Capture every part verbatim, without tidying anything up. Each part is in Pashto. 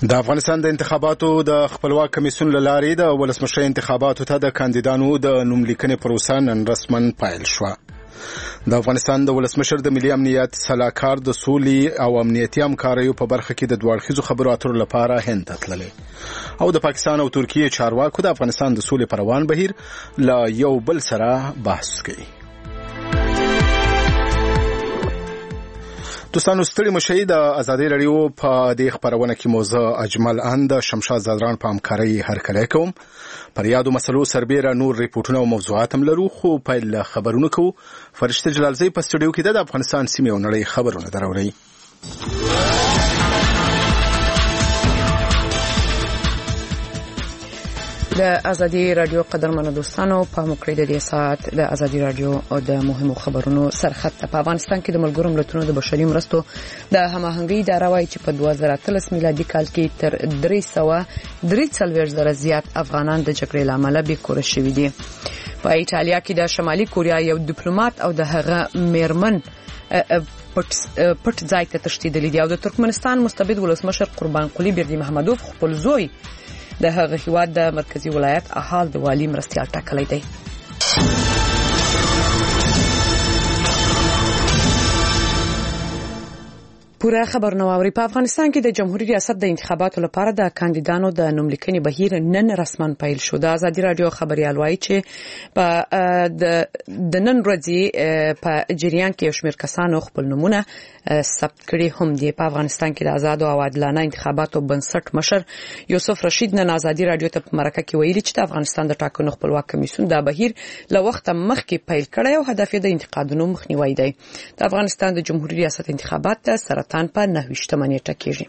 د افغانستان د انتخاباتو د خپلواک کمیسیون له لارې د ولسمشر انتخاباتو ته د کاندیدانو د نوملیکنې پروسه نن رسماً پیل شوه. د افغانستان د ولسمشر د ملي امنیت سلاکار د سولې او امنیتي همکاریو په برخه کې د دوه اړخیزو خبرو اترو لپاره هند ته تللی او د پاکستان او ترکیې چارواکو د افغانستان د سولې پر روان بهیر له یو بل سره بحث کوي. دوستانو ستړي مشي د ازادي رادیو په دې خبرونه کې موضوع اجمل اند شمشاد زادران په همکاري هرکلی کوم. پر یادو مسلو سربېره نور ریپورتونه او موضوعات هم لرو، خو پیل خبرونه کوو. فرشته جلالزی په سټوډیو کې د افغانستان سیمې او نړۍ خبرونه دراوړي. د ازادي رادیو قدرمنو دوستانو په مکړې د دې ساعت د ازادي رادیو او د مهمو خبرونو سرخط په افغانستان کې د ملګرو ملتونو د بشري مرستو د هماهنګۍ اداره وايي چې په دوه زره اتلس میلادي کال کې تر درې سوه درې څلوېښت زره زیات افغانان د جګړې له امله بېکوره شوي دي. په ایټالیا کې د شمالي کوریا یو ډیپلوماټ او د هغه میرمن پټ ځای ته تښتېدلي دي او د ترکمنستان مستبد ولسمشر قربانقلي بردي محمدوف خپل زوی د هغه هیواد د مرکزی ولایت احال د والی مرستیال ټاکلی دی. پوره خبرنامه په افغانستان کې د جمهوریت ریاست د انتخاباتو لپاره د کاندیدانو د نوملیکنې بهیر نن رسما پیل شو. د ازادي رادیو خبريال وایي چې په د نن ورځې په جریان کې یو شمېر کسانو خپل نومونه ثبت کړي هم دي. په افغانستان کې د آزاد او عادلانه انتخاباتو بنسټ مشر یوسف رشید نن ازادي رادیو ته په مرکه کې ویلي چې د افغانستان د ټاکنو خپلواک کمیسیون د بهیر له وخت مخکې پیل کړی او هدف یې د انتقادونو مخنیوي دی. د افغانستان د جمهوریت ریاست انتخابات سره تن په نهویشتمه نیټه کېږي.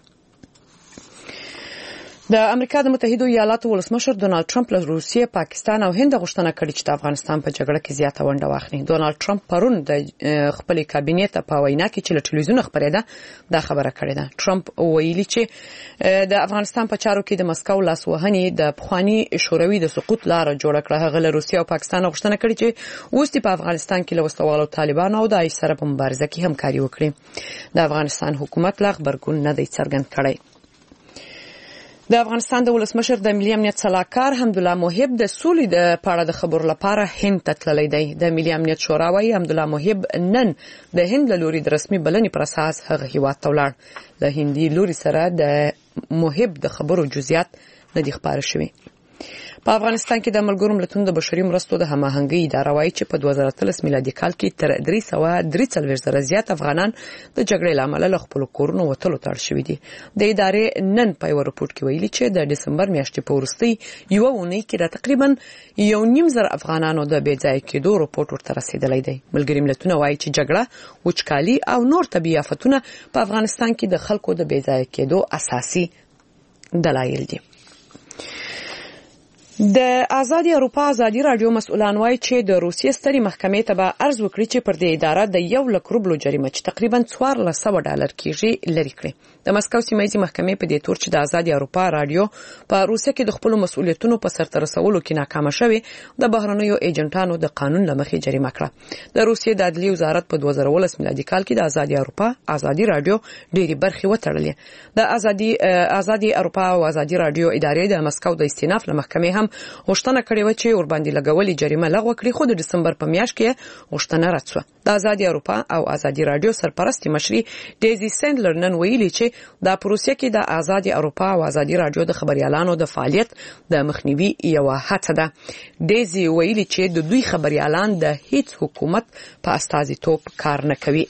د امریکا د متحده ایالاتو ولسمشر ډونالد ټرمپ له روسیې، پاکستان او هند غوښتنه کړې چې د افغانستان په جګړه کې زیاته ونډه واخلي. ډونالد ټرمپ پرون د خپل کابینې ته په وینا کې چې له ټلویزیون خبرېده دا خبره کړې ده. ټرمپ ویلي چې د افغانستان په چارو کې د مسکو لاسوهنې د پخوانی شوروي د سقوط لار جوړه کړه. هغه له روسیې او پاکستان غوښتنه کړې چې اوس په افغانستان کې له وسلوالو طالبانو او د آی سره په مبارزه کې همکاري وکړي. د افغانستان حکومت لا خبرګون نه دی څرګند کړی. د افغانستان د ولسمشر د ملي امنیت سلاکار حمدالله محب د سولې د پاړه د خبرو لپاره هند ته تللی دی. د ملي امنیت شورا وايي حمدالله محب نن د هند له لوري د رسمي بلنې پر اساس هغه هیواد ته ولاړ. د هندي لوري سره د محب د خبرو جزئیات نه دي خبره شوي. په افغانستان کې د ملګرو ملتونو د بشري مرستو د هماهنګۍ اداره وايي چې په دوه زره اتلس میلادي کال کې تر درې سوه درې څلوېښت زره زیات افغانان د جګړې له امله له خپلو کورونو وتلو ته اړ شوي دي. د ادارې نن په یو رپورټ کې ویلي چې د ډسمبر میاشتې په وروستۍ یوه اونۍ کې د تقریبا یو نیم زر افغانانو د بې ځایه کېدو رپورټ ورته رسېدلی دی. ملګري ملتونه وايي چې جګړه، وچکالي او نور طبیعي آفتونه په افغانستان کې د خلکو د بې ځایه کېدو اساسي دلایل دي. د ازادي اروپا ازادي رادیو مسؤلان وايي چې د روسیې سترې محکمې ته به عرض وکړي چې پر دې اداره د یو لک روبلو جریمه چې تقریبا څوارلس سوه ډالر کېږي لري کړي. د مسکو سیمه ییزې محکمې په دې تور چې د ازادي اروپا رادیو په روسیه کې د خپلو مسؤلیتونو په سرته رسولو کې ناکامه شوې، د بهرنیو ایجنټانو د قانون له مخې جریمه کړه. د روسیې د عدلیې وزارت په دوه زره اوولس میلادي کال کې د ازادي اروپا ازادي رادیو ډېری برخې وتړلې. د ازادي ازادي اروپا او ازادي رادیو ادارې د مسکو د استیناف له محکمې هم غوښتنه کړې و چې ورباندې لګولې جریمه لغوه کړي، خو د دسمبر په میاشت کې غوښتنه رد شوه. د ازادي اروپا او ازادي رادیو سرپرستي مشري ډیزي سندلر نن ویلي چې د پروسه کې د ازادي اروپا او ازادي رادیو د خبريالانو د فعالیت د مخنیوي یو هڅه ده. ډیزي ویلي چې د دوی خبريالان د هیڅ حکومت په استازیتوب کار نه کوي.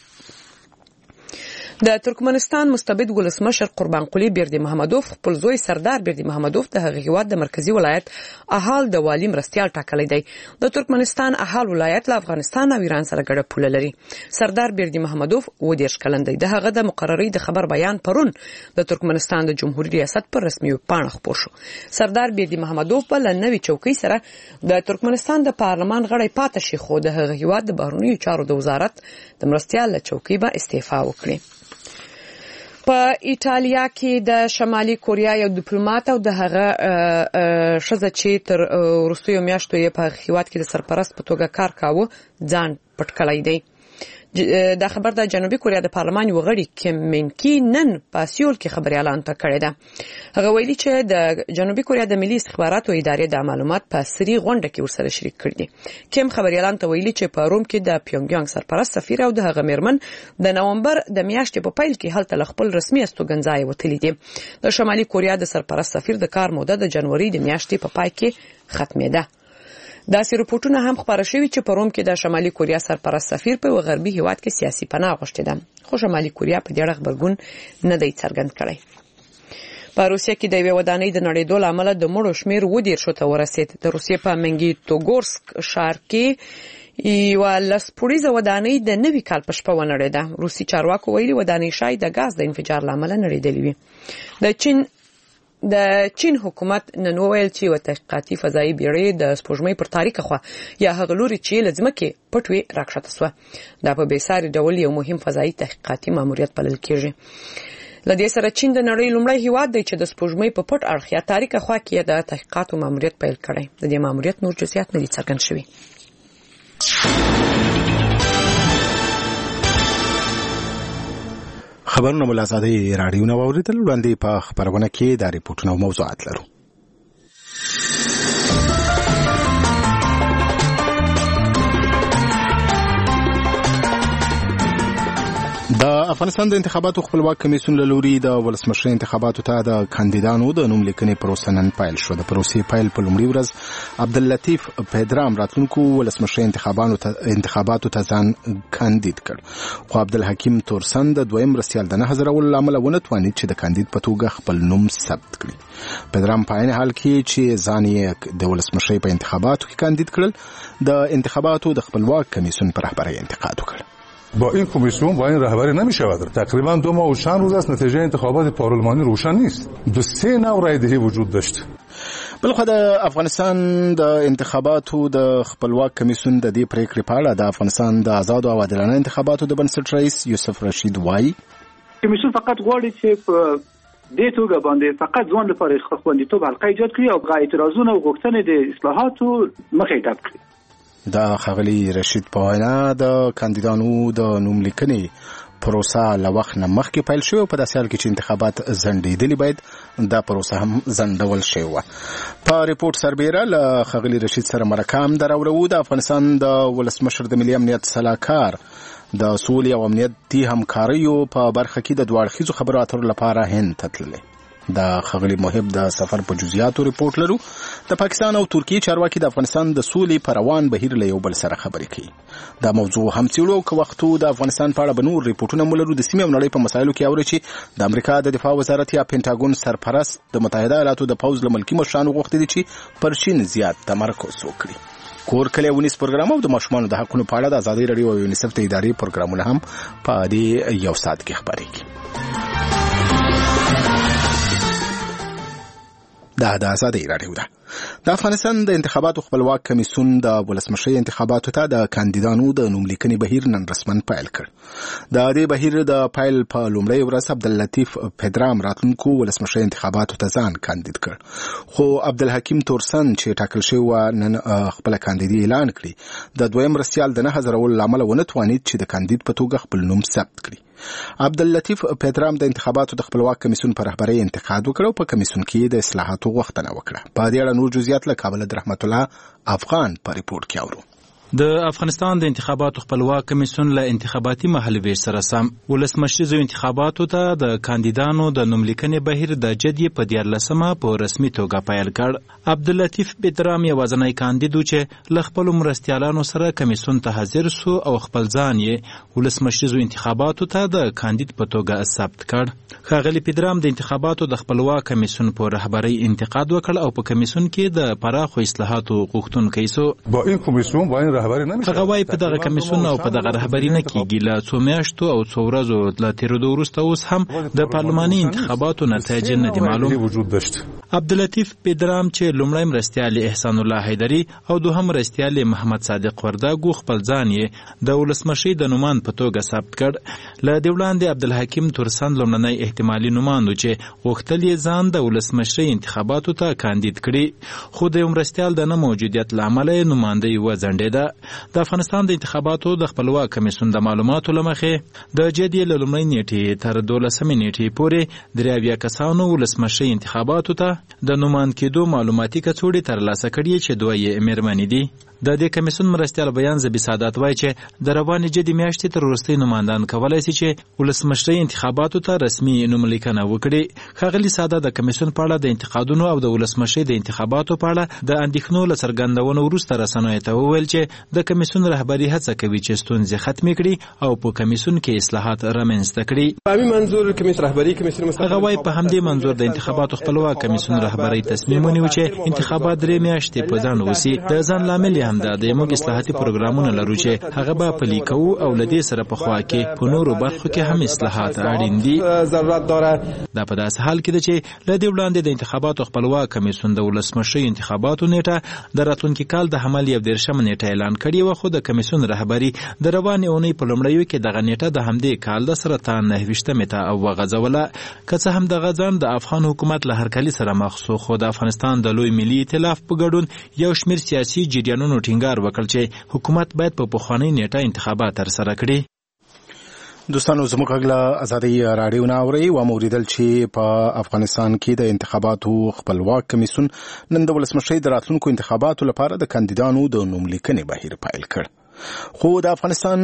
د ترکمنستان مستبد ولسمشر قربانقلي بردي محمدوف خپل زوی سردار بردي محمدوف د هغه هیواد د مرکزی ولایت احال د والی مرستیال ټاکلی دی. د ترکمنستان احال ولایت له افغانستان او ایران سره ګډه پوله لري. سردار بردي محمدوف اووه دېرش کلن دی. د هغه د مقرري د خبر بیان پرون د ترکمنستان د جمهوریت ریاست پر رسمي پاڼه خپور شو. سردار بردي محمدوف په لنوي چوکۍ سره د ترکمنستان د پارلمان غړی پاتې شي، خو د هغه هیواد د بهرنیو چارو د وزارت د مرستیال له چوکۍ به استعفا وکړي. په ایټالیا کې د شمالي کوریا یو ډیپلوماټ او د هغه ښځه چې تر وروستیو میاشتو یې په هیواد کې د سرپرست په توګه کار کاوه ځان پټ کړی دی. د خبر د جنوبي کوریا د پارلمان یو غړي کیم من کی نن په سیول کې خبري اعلان کړی دی. هغه ویلي چې د جنوبي کوریا د ملي استخباراتو ادارې د معلومات په سری غونډه کې ورسره شریک کړي دي. کیم خبري اعلان ته ویلي چې په روم کې د پیونګیانګ سرپرست سفیر او د هغه میرمن د نومبر د میاشتې په پیل کې هلته خپل رسمي استوګنځای وتلی دي. د شمالي کوریا د سرپرست سفیر د کار موده د جنوري د میاشتې په پای کې ختمېده. داسې رپورټونه هم خبره شوي چې په روم کې د شمالي کوریا سرپرست سفیر په غربي هیواد کې سیاسي پناه غوښتې ده، خو شمالي کوریا په دې اړه خبرګون نه دی څرګند کړی. په روسیه کې د یوې ودانۍ د نړېدو له امله د مړو شمېر اووه دېرشو ته ورسېد. د روسیې په منګیتوګورسک ښار کې یوه لسپوړیزه ودانۍ د نوي کال په شپه ونړېده. روسي چارواکو ویلي ودانۍ شاید د غاز د انفجار له امله نړېدلې وي. د چین د چین حکومت نن وویل چې یوه تحقیقاتي فضایي بیړۍ د سپوږمۍ پر تاریکه خوا یا هغه لوري چې له ځمکې پټ وي راکښته شوه. دا په بېساري ډول یو مهم فضایي تحقیقاتي ماموریت بلل کېږي. له دې سره چین د نړۍ لومړی هیواد دی چې د سپوږمۍ په پټ اړخ یا تاریکه خوا کې د تحقیقاتو ماموریت پیل کړی. د دې ماموریت نور جزئیات نه دي څرګند شوي. خبرونه ملازادي رادیو نو اوریدل وړاندې په خبرونه کې د ریپورتونو موضوعات لرو. د افغانستان د انتخاباتو خپلواک کمیسیون له لوري د ولسمشر انتخاباتو ته د کاندیدانو د نوم لیکنې پروسه نن پیل شو. د پروسې پیل په لومړي ورځ عبداللطیف پیدرام راتلونکو ولسمشر انتخاباتو ته ځان کاندید کړ، خو عبدالحکیم تورسن د دویم رسیال د نه حاضرولو له امله ونه توانید چې د کاندید په توګه خپل نوم ثبت کړي. پیدرام په عین حال کې چې ځان یې د ولسمشر په انتخاباتو کې کاندید کړل، د انتخاباتو د خپلواک کمیسیون پر رهبری انتقاد وکړ. با این کمیسیون با این رهبری نمی‌شود. تقریبا دو ماه و چند روز است نتیجه انتخابات پارلمانی روشن نیست. دو سه نوع رای دهی وجود داشت. بلخو د افغانستان د انتخاباتو د خپلواک کمیسیون د دې پریکړې په اړه د افغانستان د آزاد او عادلانه انتخاباتو د بنسټ رئیس یوسف رشید وایي کمیسیون فقط غواړي چې په دې توګه باندې فقط ځوان لپاره خوندیتوب حلقه ایجاد کړي او غا اعتراضونه او غوښتنې د اصلاحاتو مخه ډب کړي. دا خغلی رشید په وینا د کاندیدانو د نوم لیکنې پروسه له وخت نه مخکې پیل شوې او په داسې حال کې چې انتخابات ځنډېدلي باید دا پروسه هم ځنډول شوې وه. په ریپورټ سربیره له خغلی رشید سره مرکه هم دراوړو. د افغانستان د ولسمشر د ملي امنیت سلاکار د سولې او امنیتي همکاریو په برخه کې د دوه اړخیزو خبرو اترو لپاره هند ته تللی. د خغلی محب د سفر په جزئیاتو ریپورت لرو. د پاکستان او ترکیه چارواکي د افغانستان د سولې پر روان بهیر له یو بل سره خبرې کوي. دا موضوع هم څیړو که وختو د افغانستان په اړه به نور ریپورټونه مولرو. د سیمې او نړۍ په مسایلو کې اوري چې د امریکا د دفاع وزارت یا پینټاګون سرپرست د متحده ایالاتو د پوځ له ملکي مشرانو غوښتي دي چې پر چین زیات تمرکز وکړي. کور کلی ونیس پروګرام او د ماشومانو د حقونو په اړه د ازادي رادیو او یونیسف د ادارې پروګرامونه هم په دې یو ساعت کې خبرېږي. دا د ازادي رادیو ده. د افغانستان د انتخاباتو خپلواک کمیسیون د ولسمشر انتخاباتو ته د کاندیدانو د نوم لیکنې بهیر نن رسمن پیل کړ. د دې بهیر د پیل په لومړۍ ورځ عبداللطیف پیدرام راتلونکو ولسمشر انتخاباتو ته ځان کاندید کړ، خو عبدالحکیم تورسن چې ټاکل شوی و نن خپل کاندیدي اعلان کړي. د دویم رسیال د نه حاضرولو له امله ونه توانید چې د کاندید په توګه خپل نوم ثبت کړي. عبداللطیف پیدرام د انتخاباتو د خپلواک کمیسیون پر رهبری انتقاد وکړ او په کمیسیون کې د اصلاحاتو غوښتنه وکړه. په دې اړه نور جزئیات له کابل د رحمت الله افغان په ریپورت کې اورو. د افغانستان د انتخاباتو خپلواک کمیسیون له انتخاباتي مهالویش سره سم ولسمشریزو انتخاباتو ته د کاندیدانو د نوم لیکنې بهیر د جدي په دیارلسمه په رسمي توګه پیل کړ. عبداللطیف پیدرام یوازینی کاندید و چې له خپلو مرستیالانو سره کمیسیون ته حاضر سو او خپل ځان یې ولسمشریزو انتخاباتو ته د کاندید په توګه ثبت کړ. ښاغلي پیدرام د انتخاباتو د خپلواک کمیسیون په رهبری انتقاد وکړ او په کمیسیون کې د پراخو اصلاحاتو غوښتونکی سو. با این کمیسیون با این هغه وايي په دغه کمیسیون او په دغه رهبری نه کېږي. له څو میاشتو او څو ورځو له تېرېدو وروسته اوس هم د پارلماني انتخاباتو نتایج نه دي معلوم. عبداللطیف پیدرام چې لومړی مرستیال احسان الله حیدري او دوهم مرستیال محمد صادق ورداګو خپل ځان یې د ولسمشر د نومان په توګه ثبت کړ. له دې وړاندې عبدالحکیم تورسن لومړنی احتمالي نوماند و چې غوښتل یې ځان د ولسمشر انتخاباتو ته کاندید کړي، خو د یو مرستیال د نه موجودیت له امله یې نوماندۍ وځنډېده. د افغانستان د انتخاباتو د خپلواک کمیسیون د معلوماتو لمخې د جدي له لومړۍ نیټې تر دولسمې نیټې پورې درې اویا کسانو ولسمشرۍ انتخاباتو ته د نومان کېدو معلوماتي کڅوړې ترلاسه کړي چې دوه یې مېرمنې دي. د دې کمیسیون مرستیال بیان زبی سادات وایي چې د روانې جدي میاشتې تر وروستۍ نوماندان کولی شي چې ولسمشرۍ انتخاباتو ته رسمي نوملیکنه وکړي. ښاغلي سادات د کمیسیون په اړه د انتقادونو او د ولسمشرۍ د انتخاباتو په اړه د اندېښنو له څرګندونو وروسته رسنیو ته وویل چې د کمیسیون رهبري هڅه کوي چې ستونزې ختمې کړي او په کمیسیون کې اصلاحات رامنځته کړي. په همین منظور کمیسیون رهبري کمیسیون هغه وایي په همدې منظور د انتخاباتو خپلواک کمیسیون رهبري تصمیم ونیو چې انتخابات درې میاشتې په ځنډ وسي. د ځنډ لامل یې همدا دی موږ اصلاحاتي پروګرامونه لرو چې هغه به پلي کوو او له دې سره په خوا کې په نورو برخو کې هم اصلاحات اړین دي. ضرورت داره. دا په داسې حال کې ده چې له دې وړاندې د انتخاباتو خپلواک کمیسیون د ولسمشرۍ انتخاباتو نیټه د راتلونکي کال د حمل یو دېرشمه نیټه اعلان کړې وه، خو د کمیسیون رهبري د روانې اونۍ په لومړیو کې دغه نیټه د همدې کال د سرطان نهه ویشتمې ته وغځوله. که څه هم دغه ځنډ د افغان حکومت له هرکلي سره مخ شو، خو د افغانستان د لوی ملي ائتلاف په ګډون یو شمېر سیاسي جریانونو ټینګار وکړ چې حکومت باید په پخوانۍ نیټه انتخابات ترسره کړي. دوستانو زموږ غږ له ازادۍ راډیو نه اورئ و موریدل چې په افغانستان کې د انتخاباتو خپلواک کمیسیون نن د ولسمشرۍ د راتلونکو انتخاباتو لپاره د کاندیدانو د نوملیکنې بهیر پیل کړ. خو د افغانستان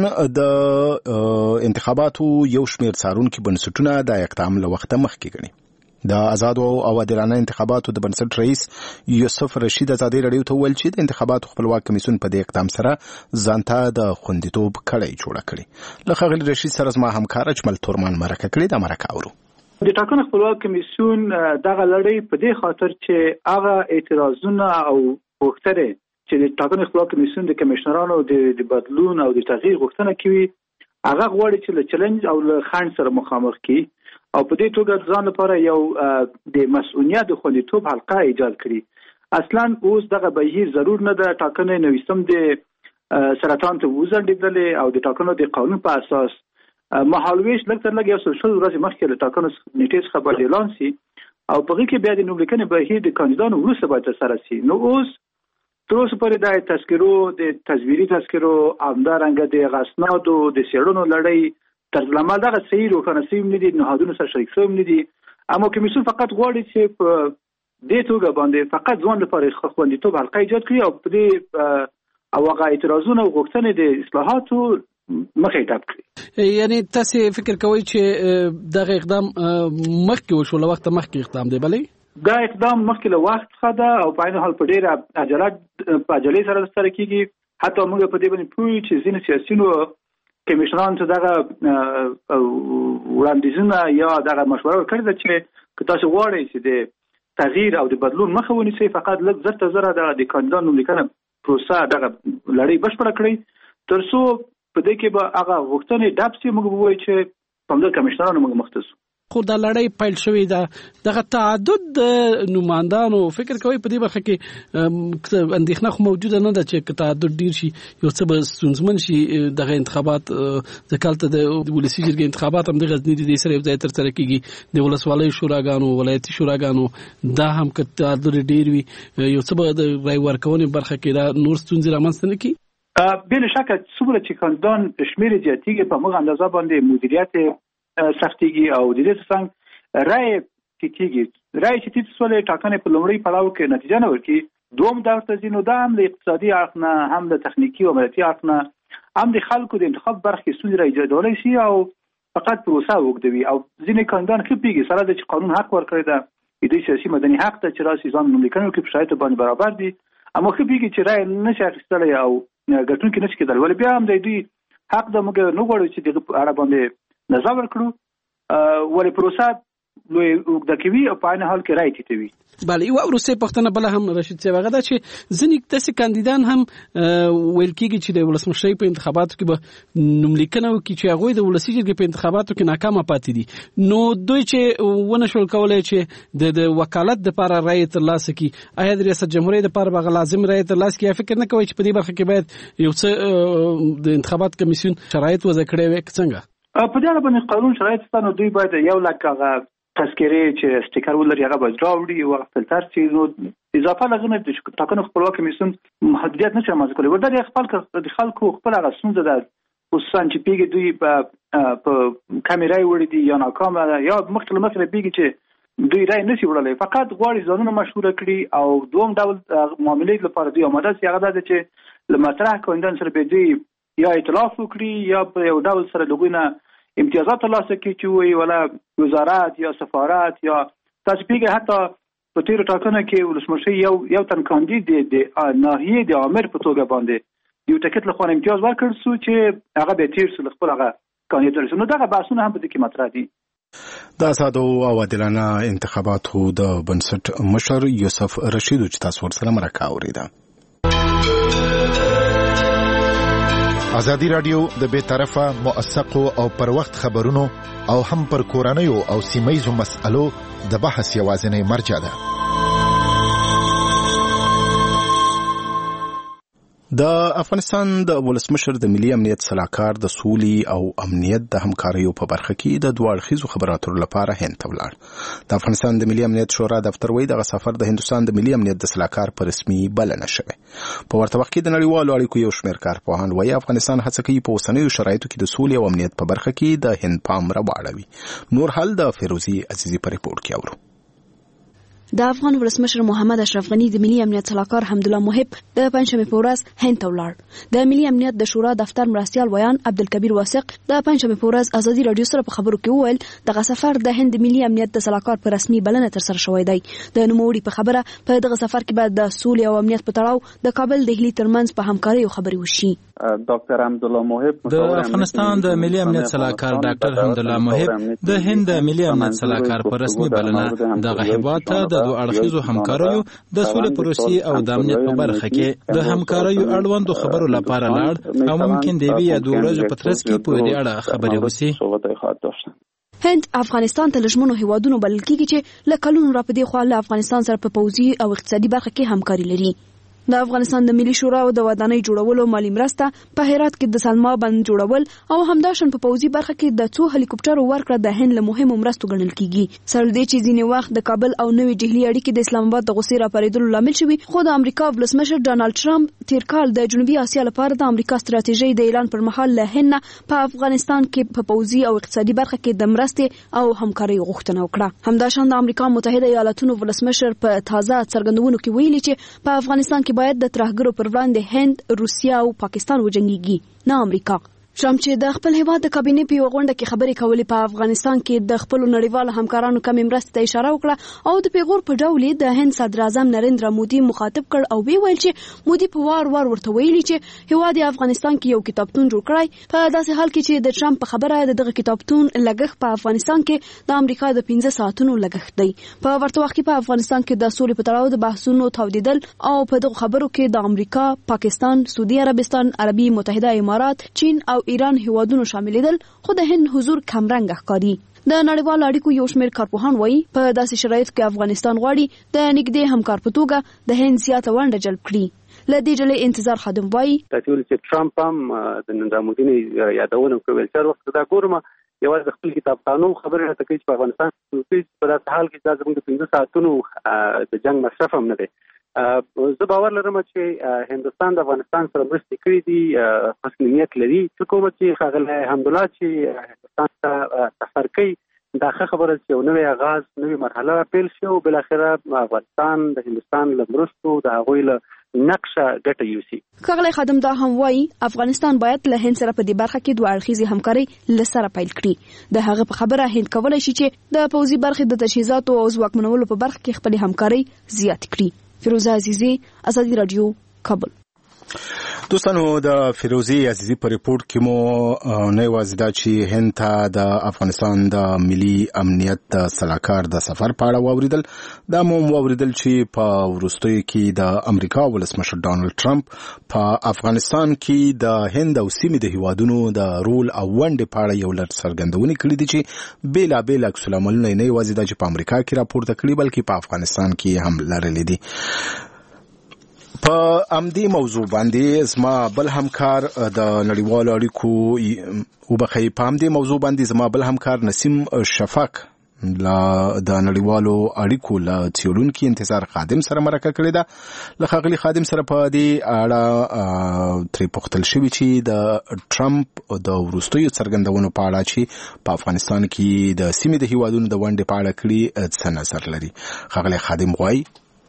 د انتخاباتو یو شمېر څارونکي بنسټونه دا اقدام له وخته مخکې ګڼي. د آزادو او عادلانه انتخاباتو د بنسټ رئیس یوسف رشید ازادي راډیو ته وویل چې د انتخاباتو خپلواک کمیسیون په دې اقدام سره ځانته د خوندیتوب کړۍ جوړه کړې. له ښاغلي رشید سره زما همکار اجمل تورمان مرکه کړې. دا مرکه اورو. د ټاکنو خپلواک کمیسیون دغه لړۍ په دې خاطر چې هغه اعتراضونه او غوښتنې چې د ټاکنو خپلواک کمیسیون د کمشنرانو د بدلون او د تغییر غوښتنه کوي هغه غواړي چې له چلنج او له خنډ سره مخامخ کړي او په دې توګه ځان لپاره یو د مسؤلیت د خوندیتوب حلقه ایجاد کړي. اصلا اوس دغه بهیر ضرور نه ده ټاکنې نوښتم د سرطان ته وزندېدلې او د ټاکنو د قانون په اساس مهالویش لږ تر لږ یو څو ورځې مخکې له ټاکنو نیټې څخه باید اعلان شي او په هغې کې بیا د نوملیکنې بهیر د کاندیدانو وروسته باید ترسره شي. نو اوس تر اوسه پورې د تذکرو د تصویري تذکرو همدارنګه د اسنادو د څېړنو لړۍ تر لمل دغه صحیح روښانه شوي نه دي، نهادونو سره شریک شوي نه دي. اما کمیسیون فقط غواړي چې په دې توګه باندې فقط ځوان لپاره خوندیتوب حلقه ایجاد کړي او په دې او هغه اعتراضونه او غوښتنې د اصلاحاتو مخې ډب کړي. یعنی تاسو فکر کوئ چې دغه اقدام مخکې وشو له وخت مخکې اقدام دی؟ بلې دا اقدام مخکې له وخت څخه ده او په عین حال په ډېره عجله په عجلې سره ترسره کېږي. حتی موږ په دې باندې پوه یو چې ځینې سیاسیونو کمیشنران ته دغه وړاندیزونه یا دغه مشوره ورکړې ده چې که تاسو غواړئ چې د تغییر او د بدلون مخه ونیسئ فقط لږ زر ته زره دغه د کاندیدانو نوملیکنه پروسه دغه لړۍ بشپړه کړئ تر څو په دې کې به هغه غوښتنې ډب شي. موږ به ووایو چې په همدغه کمیشنرانو موږ مخته شو. خو دا لړۍ پیل شوې ده دغه تعدد د نوماندانو فکر کوي په دې برخه کې اندېښنه خو موجوده نه ده چې تعدد ډیر شي یو څه به ستونزمن شي دغه انتخابات ځکه د ولسي جرګې انتخابات هم د غزني د سره یو ځای ترسره کیږي د ولسوالۍ شوراګانو ولایتي شوراګانو دا هم که تعدد ډیر وي یو څه به د رای ورکونې برخه کې دا نور ستونزې رامنځته نه کړي. بلا شک څومره چې کاندیدان شمېر زیاتېږي په موږ اندازه باندې مدیریت سختيږي او د دې څنګه رائے کیږي. رائے چې تاسو ولې ټاکنې په لومړی پړاو کې نتیجه نه ورکړي دوم دا ورته نو دا هم د اقتصادي اړخ نه هم د تخنیکی او مالي اړخ نه هم د خلکو د انتخاب برخې ستونزې راځي شي او فقط پروسه وګدوي او ځینې کاندیدان خپيږي سره د قانون حق ورکړي ده د سیاسي مدني حق ته چې راسي ځان نوملیکنو کې په شرایط باندې برابر دي اما خپيږي چې رائے نشي اخیستل او ګټونکي نشي کېدل ول بیا هم د دې حق د موږ نه غواړو چې د اړه باندې نظر ورکړو ولې پروسه لوی وګدکوي او په عین حال کې رائے ټیټوي. بله یو وروسته پښتنه بل هم رشید صاحب هغه دا چې ځینې داسې کاندیدان هم ویل کېږي چې د ولسمشرۍ په انتخاباتو کې به نوملیکنه وکړي چې هغوی د ولسي جرګې په انتخاباتو کې ناکامه پاتې دي نو دوی چې ونه شول کولی چې د وکالت دپاره رایې ترلاسه کړي آیا د ریاست جمهوریت دپاره به هغه لازم رایې ترلاسه کړي یا فکر نه کوئ چې په دې برخه کې باید یو څه د انتخابات کمیسیون شرایط وضع کړی وي که څنګه؟ په دې اړه باندې قانون شرایط ستانو دوی باید یو لک هغه تذکرې چې سټیکر ولري هغه باید راوړي او هغه فلټر شي. نو اضافه لغونه د ټاکنو خپلواک کمیسیون محدودیت نشي رامنځته کولی. ورته خپل د خلکو خپل هغه ستونزه ده، خصوصا چې پیږي دوی په کامیرای وړي دي یا ناکامه ده یا مخکې مخکې پیږي چې دوی رای نشي وړلی، فقط غواړي ځانونه مشهوره کړي. او دوم ډول معاملې لپاره دوی آماده سي، هغه ده چې له مطرح کوندان سره به دوی یا ائتلاف وکړي یا په یو ډول سره لغونه امتیازات ترلاسه کړي چې وایي ولا وزارت یا سفارت یا تاسو پیږي حتی په تیرو ټاکنو کې ولسمشر یو یو تن کاندید د ناحیې د امر په توګه باندې یو ټکټ له خوا امتیاز ورکړ سو چې هغه به تیر سو خپل هغه کاندید رسو. نو دغه بحثونه هم په دې کې مطرح دي. د آزادو او عادلانه انتخاباتو د بنسټ مشر یوسف رشید چې تاسو ورسره مرکه اوریده. ازادي رادیو د بے طرفه موثقو او پر وخت خبرونو او هم پر کورنیو او سیمایزو مسألو د بحث یوازینی مرجع ده. د افغانستان د ولسمشر د ملي امنیت صلاحکار د سولې او امنیت د همکاریو په برخه کې د دوه اړخیزو خبرو اترو لپاره هند ته ولاړ. د افغانستان د ملي امنیت شورا دفتر وایي دغه سفر د هندوستان د ملي امنیت د صلاحکار په رسمي بلنه شوی. په ورته وخت کې د نړیوالو اړیکو یو شمېر کارپوهان وایي افغانستان هڅه کوي په اوسنیو شرایطو کې د سولې او امنیت په برخه کې د هند پام راواړوي. نور حال د فیروزي عزیزي په ریپورت کې اورو. د افغان ولسمشر محمد اشرف غنی د ملي امنیت صلاحکار حمدالله محب د پنځمې په ورځ هند ته ولاړ. د ملي امنیت د شورا دفتر مرستیال ویان عبدالکبیر واسق د پنځمې په ورځ ازادي رادیو سره په خبرو کې وویل دغه سفر د هند ملي امنیت د صلاحکار په رسمي بلنه تر سره شوی دی. د نوموړي په خبره په دغه سفر کې بعد د سولې او امنیت په تړاو د کابل دهلی ترمنځ په همکارۍ خبرې وشي. ډاکټر حمدالله محب د افغانستان د ملي امنیت صلاحکار ډاکټر حمدالله محب د هند د ملي امنیت صلاحکار په رسمي بلنه دغه هیواد ته د دوه اړخیزو همکاریو د سولې پروسې او د امنیت په برخه کې د همکاریو اړوندو خبرو لپاره لاړ او ممکن دی یا دوه ورځې په ترڅ کې په دې اړه خبرې وشي. هند افغانستان ته لږمنو هیوادونو بلل کېږي چې له کلونو راپدې خوا له افغانستان سره په پوځي او اقتصادي برخه کې همکاري لري. د افغانستان د ملي شورا او د ودانۍ جوړولو مالی مرسته په هرات کې د سلما بند جوړول او همداشان په پوځي برخه کې د څو هلیکوپټرو ورکړه د هند له مهمو مرستو ګڼل کیږي. سره دې چې ځینې وخت د کابل او نوې ډهلي اړیکې د اسلام آباد د غوسې راپارېدلو لامل شوي، خو د امریکا ولسمشر ډانلډ ټرمپ تیر کال د جنوبي اسیا لپاره د امریکا ستراتیژۍ د اعلان پر مهال له هند په افغانستان کې په پوځي او اقتصادي برخه کې د مرستې او همکارۍ غوښتنه وکړه. همداشان د امریکا متحده ایالاتونو ولسمشر په تازه څرګندونو کې ویلي چې په افغانستان کې باید د ترهګرو پر وړاندې هند، روسیا او پاکستان وجنګيږي، نه امریکا. ټرمپ چې د خپل هیواد د کابینې په یوه غونډه کې خبرې کولې په افغانستان کې د خپل نړیوالو همکارانو کمې مرستې ته اشاره وکړه او د پیغور په ډول د هند صدر اعظم نریندرا مودي مخاطب کړ او وی ویل چې مودي په وار وار ورته ویلي چې هیواد افغانستان کې یو کتابتون جوړ کړی، په داسې حال کې چې د ټرمپ په خبره د دغه کتابتون لګښت په افغانستان کې د امریکا د پنځه ساعتونو لګښت دی. په ورته وخت کې په افغانستان کې د سولې په تړاو د بحثونو تاویدل او په دغه خبرو کې د امریکا، پاکستان، سعودي عربستان، عربي متحده امارات، چین او ایران هیوادونو شاملېدل، خو د هند حضور کمرنګه ښکاري. د نړیوالو اړیکو یو شمېر کارپوهان وایي په داسې شرایطو کې افغانستان غواړي د نږدې همکار په توګه د هند زیاته ونډه جلب کړي. له دې ډلې انتظار خادم وایي تاسو چې ټرمپ هم د نریندرا مودي نه یادونه کوي چې وخت دا ګورم یوازې خپل کتابخانو خبرې راته کوي چې په افغانستان کې په داسې حال کې چې زموږ د پنځه ساعتونو د جنگ مصرف هم نه دی. زه باور لرم چې هندوستان د افغانستان سره مرستې کړې دي، حسن نیت لري. کوم چې ښاغلی حمدالله چې هندوستان ته سفر کوي دا ښه خبره چې یو نوی آغاز، نوې مرحله پیل شي او بالاخره افغانستان د هندوستان له مرستو د هغوی له نقشه ګټه یوسي. ښاغلی خادم دا هم وایي افغانستان باید له هند سره په دې برخه کې دوه اړخیزې همکارۍ له سره پیل کړي. د هغه په خبره هند کولی شي چې د پوځي برخې د تجهیزاتو او ځواکمنولو په برخه کې خپلې همکارۍ زیاتې کړي. فیروزه عزیزی، ازادي رادیو، کابل. دوستانو د فیروزي عزیزی په ریپورت کې مو نه یوازې دا چې هند ته د افغانستان د ملي امنیت د صلاحکار د سفر په اړه واوریدل، دا مو واوریدل چې په وروستیو کې د امریکا ولسمشر ډانلډ ټرمپ په افغانستان کې د هند او سیمې د هیوادونو د رول او ونډې په اړه یو لړ څرګندونې کړې دي چې بېلابېل عکس العملونه نه یوازې دا چې په امریکا کې راپورته کړي بلکې په افغانستان کې هم لرلې دي. په امدې موضوع باندې زما بل همکار د نړیوالو اړیکو وبخښئ په امدې موضوع باندې زما بل همکار نسیم شفق لا د نړیوالو اړیکو له څیړونکي انتظار خادم سره مرکه کړې ده. له ښاغلي خادم سره په دې اړه ترې پوښتل شوي چې د ټرمپ د وروستیو څرګندونو په اړه چې په افغانستان کې د سیمې د هیوادونو د ونډې په اړه کړي څه نظر لري. ښاغلي خادم وایي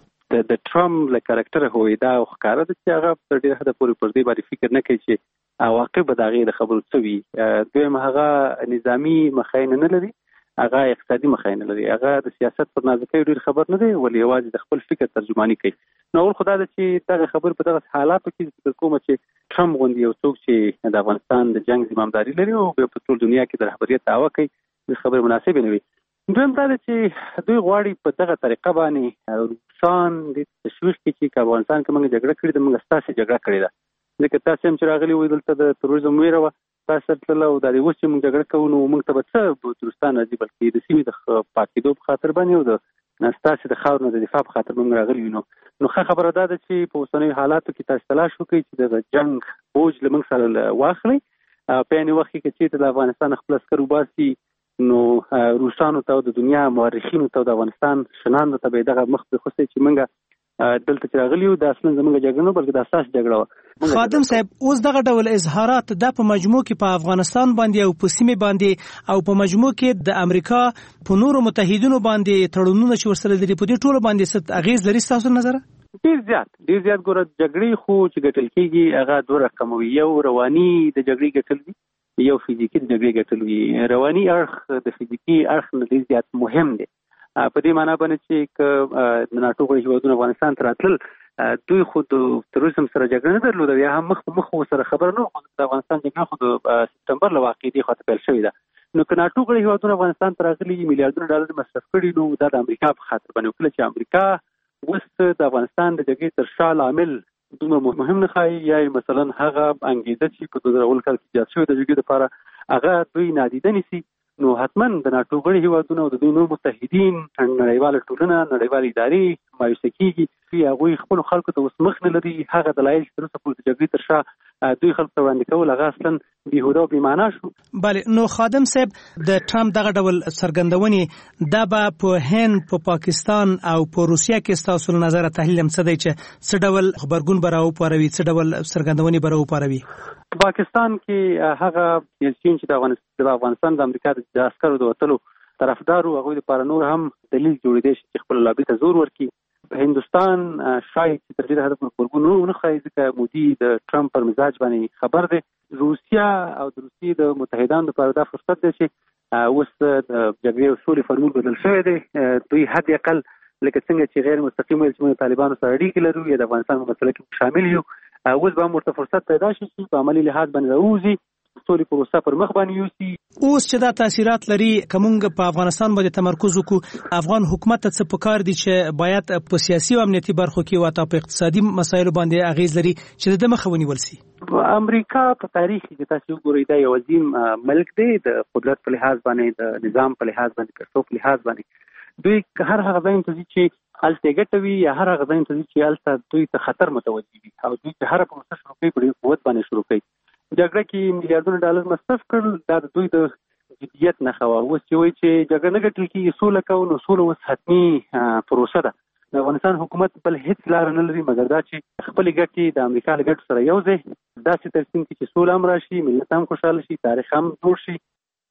د د ټرمپ له کاراکټر هوی دا ښکاره ده چې هغه تر ډېره حده پورې پر دې باندې فکر نه کوي چې عواقب به د هغې د خبرو څه وي. دویم هغه نظامي مخینه نه لري، هغه اقتصادي مخینه لري، هغه د سیاست پر نازکۍ ډېر خبر نه دی، ولې یوازې د خپل فکر ترجماني کوي. نو اول خو دا ده چې دغه خبرې په دغه حالاتو کې فکر کوم چې ټرمپ غوندې یو څوک چې د افغانستان د جنګ ذمامداري لري او بیا په ټول دنیا کې د رهبریت دعوه کوي، د خبرې مناسبې نه وي. دویم دا ده چې دوی غواړي په دغه طریقه باندې روسان د تشویق کړي چې افغانستان کې موږ جګړه کړې ده، موږ ستاسې جګړه کړې ده. ځکه تاسې هم چې راغلي وئ دلته د تروریزم ویره وه، تاسو تلله او دا د اوس چې موږ جګړه کوو نو موږ ته به څه دوستان راځي، بلکې د سیمې د پاکېدو په خاطر باندې او د ستاسې د خاورو نه د دفاع په خاطر موږ راغلي یو. نو ښه خبره دا ده چې په اوسنیو حالاتو کې تاسو تلاش وکړئ چې د جنګ بوج له موږ سره واخلئ. په یعنې وخت کې چې د افغانستان خپل عسکر وباسي نو روسانو ته او د دنیا مورخینو ته د افغانستان شناندو ته به یې دغه مخ پرېښوستی چې موږ دلته چې راغلي یو دا اصلا زموږ جګړه نه بلکې دا ستاسو جګړه وه. خادم صاحب، اوس دغه ډول اظهارات دا په مجموع کې په افغانستان باندې او په سیمې باندې او په مجموع کې د امریکا په نورو متحدینو باندې تړونونه چې ورسره لري په دې ټولو باندې څه اغېز لري ستاسو نظر؟ ډېر زیات ډېر زیات. ګوره جګړې خو چې ګټل کېږي هغه دوه رقمه وي، یو رواني د جګړې ګټل وي، یو فزیکي د جګړې ګټل وي. رواني اړخ د فزیکي اړخ نه ډېر زیات مهم دی. په دې معنا باندې چې د ناټو غړي هېوادونه افغانستان ته راتلل، دوی خو د تروریزم سره جګړه نه درلوده، یا هم مخ په مخ ورسره خبره نه وه. د افغانستان جګړه خو د سپتمبر له واقعې دې خواته پیل شوې ده. نو که ناټو غړي هېوادونه افغانستان ته راغلي میلیارډونه ډالر مصرف کړي، نو دا د امریکا په خاطر باندې وکړه چې امریکا اوس د افغانستان د جګړې تر شا لامل دومره مهم نه ښایي، یا مثلا هغه انګېزه چې په دوه زره اووه کال کې ایجاد شوې د جګړې لپاره هغه دوی نادیده نیسي. نو حتما د ناټو غړي هېوادونه او د دوی نور متحدین، نړیواله ټولنه، نړیوالې ادارې مایوسه کېږي چې هغوی خپلو خلکو ته اوس مخ نه لري. هغه دلایل چې تر اوسه پورې د جګړې تر شا دوی خلکو ته وړاندې کول هغه اصلا بېهوده او بېمعنا شو. بله، نو خادم صاحب، د ټرمپ دغه ډول څرګندونې دا به په هند، په پاکستان او په روسیه کې ستاسو له نظره تحلیل هم څه دی چې څه ډول غبرګون به راوپاروي، څه ډول څرګندونې به راوپاروي؟ په پاکستان کې هغه سیاسیون چې د افغانستان د امریکا د عسکرو د وتلو طرفدار وو، هغوی لپاره نور هم دلیل جوړېدی شي چې خپل لابي ته زور ورکړي. هندوستان شاید چې تر ډېره حده پورې غبرګون ونه ښایي، ځکه مودي د ټرمپ پر مزاج باندې خبر دی. روسیه او د روسیې د متحدانو لپاره دا فرصت دی چې اوس د جګړې او سولې فورمول بدل شوی دی. دوی حد اقل لکه څنګه چې غیر مستقیم ویل چې موږ د طالبانو سره اړیکې لرو یا د افغانستان په مسله کې شامل یو، اوس به هم ورته فرصت پیدا شي چې په عملي لحاظ باندې راوځي، سولې پروسه پر مخ باندې یوسي. اوس چې دا تاثیرات لري، که موږ په افغانستان باندې تمرکز وکړو، افغان حکومت ته څه پکار دي چې باید په سیاسي او امنیتي برخو کې او حتی په اقتصادي مسایلو باندې اغیز لري چې د مخه ونیول شي؟ امریکا په تاریخ کې تاسو وګورئ دا یو عظیم ملک دی، د قدرت په لحاظ باندې، د نظام په لحاظ باندې، پیسو په لحاظ باندې. دوی هر هغه ځای ته چې هلته ګټه وي یا هر هغه ځای ته چې هلته دوی ته خطر متوجه وي او دوی چې هره پروسه شروع کوي په ډېر قوت باندې شروع کوي. جګړه کې میلیارډونه ډالر مصرف کړل، دا د دوی د جدیت نښه وه. اوس چې وایي چې جګړه نه ګټل کېږي، سوله کوو، نو سوله اوس حتمي پروسه ده. د افغانستان حکومت بل هیڅ لاره نه لري مګر دا چې خپلې ګټې د امریکا له ګټو سره یو ځای داسې ترسیم کړي چې سوله هم راشي، ملت هم خوشحاله شي، تاریخ هم جوړ شي.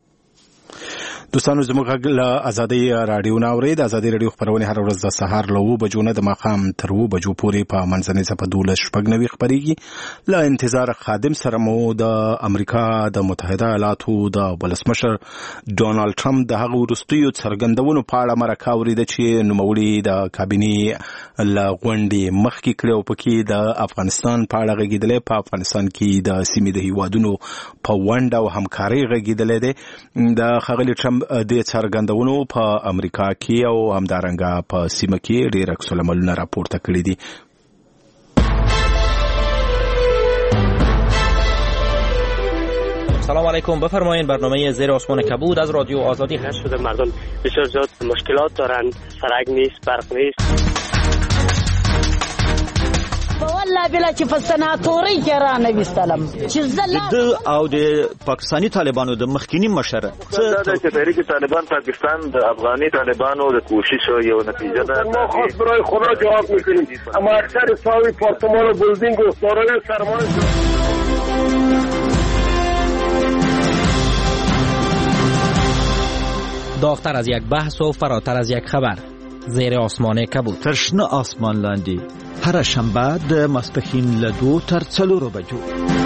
دوستانو، زموږ غږ له ازادۍ راډیو نه اورئ. د ازادۍ راډیو خپرونې هره ورځ د سهار له اوه بجو نه د ماښام تر اوه بجو پورې په منځنۍ څپه دولس شپږ نوي خپرېږي. له انتظار خادم سره مو د امریکا د متحده ایالاتو د ولسمشر ډونالډ ټرمپ د هغو وروستیو څرګندونو په اړه مرکه اورېده چې نوموړي د کابینې له غونډې مخکې کړې او پکې د افغانستان په اړه غږېدلی، په افغانستان کې د سیمې د هیوادونو په ونډه او همکارۍ غږېدلی دی. د ښاغلي ټرمپ د څرګندونو په امریکا کې او همدارنګه په سیمه کې ډېر عکس العملونه راپورته کړي دي. سلام علیکم، بفرمایید. برنامه زیر آسمان کبود از رادیو آزادی هست. شده مردم بسیار زیاد مشکلات دارند، سرک نیست، برق نیست. په والله بلا چې په سناتوري کې را نه وستلم چې زله او د پاکستاني طالبانو د مخکینی مشر څه د تحریک طالبان پاکستان د افغاني طالبانو د کوشش یو نتیجه ده. ما خاص برای خدا جواب میکنیم اما اکثر ساوی پارتمان و بلدینگ و سارای سرمان داغتر از یک بحث و فراتر از یک خبر زیر آسمان کبود ترشنه آسمان لاندی هر شنبه د ماسپښین له دوو تر څلورو بجو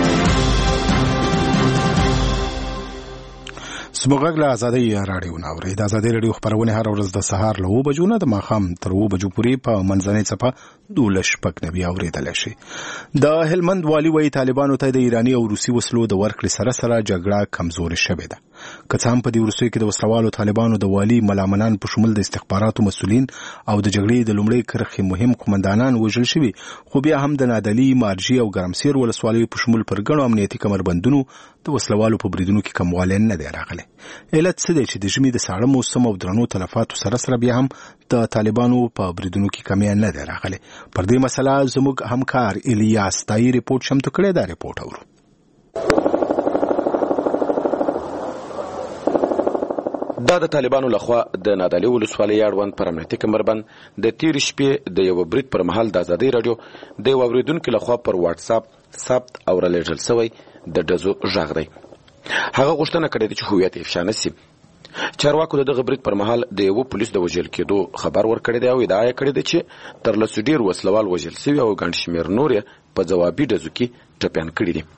سموږ له ازادي راډیو ناوړي د ازادي راډیو خبرونه هر ورځ د سهار له اوو بجو نه د ماښام تر اوو بجو پورې په منځنۍ څپه دولس شپږ نوي اورېدلی شي. د هلمند والي وایي طالبانو ته د ایراني او روسي وسلو د ورکړې سره سره جګړه کمزورې شوې ده. که څه هم په دې وروستیو کې د وسلوالو طالبانو د والي ملامنان په شمول د استخباراتو مسؤلین او د جګړې د لومړۍ کرښې مهم قومندانان وژل شوي، خو بیا هم د نادعلي، مارجې او ګرمسیر ولسوالیو په شمول پر ګڼو امنیتي کمربندونو د وسلوالو په بریدونو کې کموالی نه دی راغلی. علت څه دی چې د ژمي د ساړه موسم او درنو تلفاتو سره سره بیا هم د طالبانو په بریدونو کې کمی نه دی راغلی؟ پر دې مسله زموږ همکار الیاس تایی ریپورت چمتو کړی. دا ریپورت اورو. دا د طالبانو لخوا د نادعلي ولسوالۍ اړوند پر امنیتي کمربند د تېرې شپې د یوه برید پر مهال د ازادۍ راډیو د یو اورېدونکي لخوا پر واټساپ ثبت او رالیږل سوی د ډزو غږ دی. هغه غوښتنه کړې ده چې هویت یې افشا نه سي. چارواکو د دغه برید پر مهال د یوه پولیس د وژل کېدو خبر ورکړی دی او ادعا یې کړې ده چې تر لسو ډېر وسلوال وژل سوي او ګڼ شمېر نور یې په ځوابي ډزو کې ټپیان کړي دي.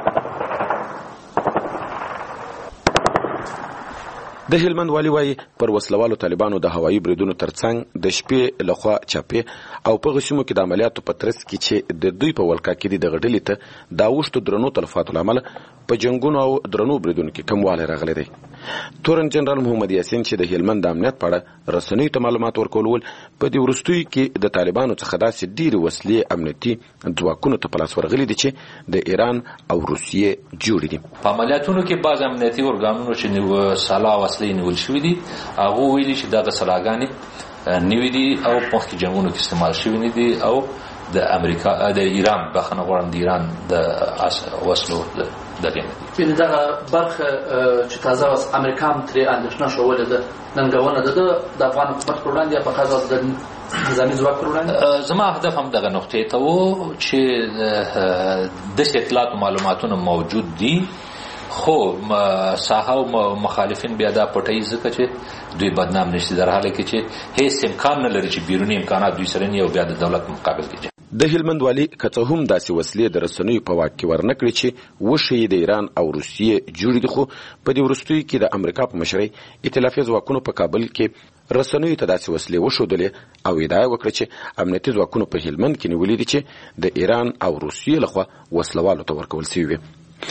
د هلمند والي وایي پر وسلوالو طالبانو د هوایي بریدونو ترڅنګ د شپې لخوا چاپې او په هغو سیمو کې د عملیاتو په ترڅ کې چې د دوی په ولکه کې دي دغه ډلې ته د اوښتو درنو تلفاتو له امله په جنګونو او درنو بریدونو کې کموالی راغلی دی. تورن جنرال محمد یاسین چې د هلمند د امنیت په اړه رسنیو ته معلومات ورکول ول په دې وروستیو کې د طالبانو څخه داسې ډېرې وسلې امنیتي ځواکونو ته په لاس ورغلي دي چې د ایران او روسیې جوړې دي. په عملیاتونو کې بعض امنیتي ارګانونو چې سلا وسلې نیول شوي دي هغه ویلي چې دغه سلاګانې نوي دي او په مخکې جنګونو کې استعمال شوي نه دي او د امریکا د ایران بخښنه غواړم د ایران د وسلو دغه نه دي. یعنې دغه برخه چې تازه اوس امریکا هم ترې اندېښنه ښودلې ده ننګونه ده د افغان حکومت پر وړاندې یا په خاص د نظامي ځواک پر وړاندې. زما هدف هم دغه نقطې ته و چې داسې اطلاعات و معلوماتونه موجود دي خو ساحه او مخالفین بیا دا پټوي ځکه چې دوی بدنام نشي در حاله کې چې هیڅ امکان نه لري چې بیروني امکانات دوی سره نه او بیا د دولت مقابل کې. د هلمند والي که څه هم داسې وسلې د رسنیو په واک کې ورنکړي چې وښیي د ایران او روسیې جوړې دي، خو په دې وروستیو کې د امریکا په مشرۍ ائتلافي ځواکونو په کابل کې رسنیو ته داسې وسلې وښودلې او ادعا وکړه چې امنیتي ځواکونو په هلمند کې نیولې دي چې د ایران او روسیې لخوا وسلوالو ته ورکول سوي وي.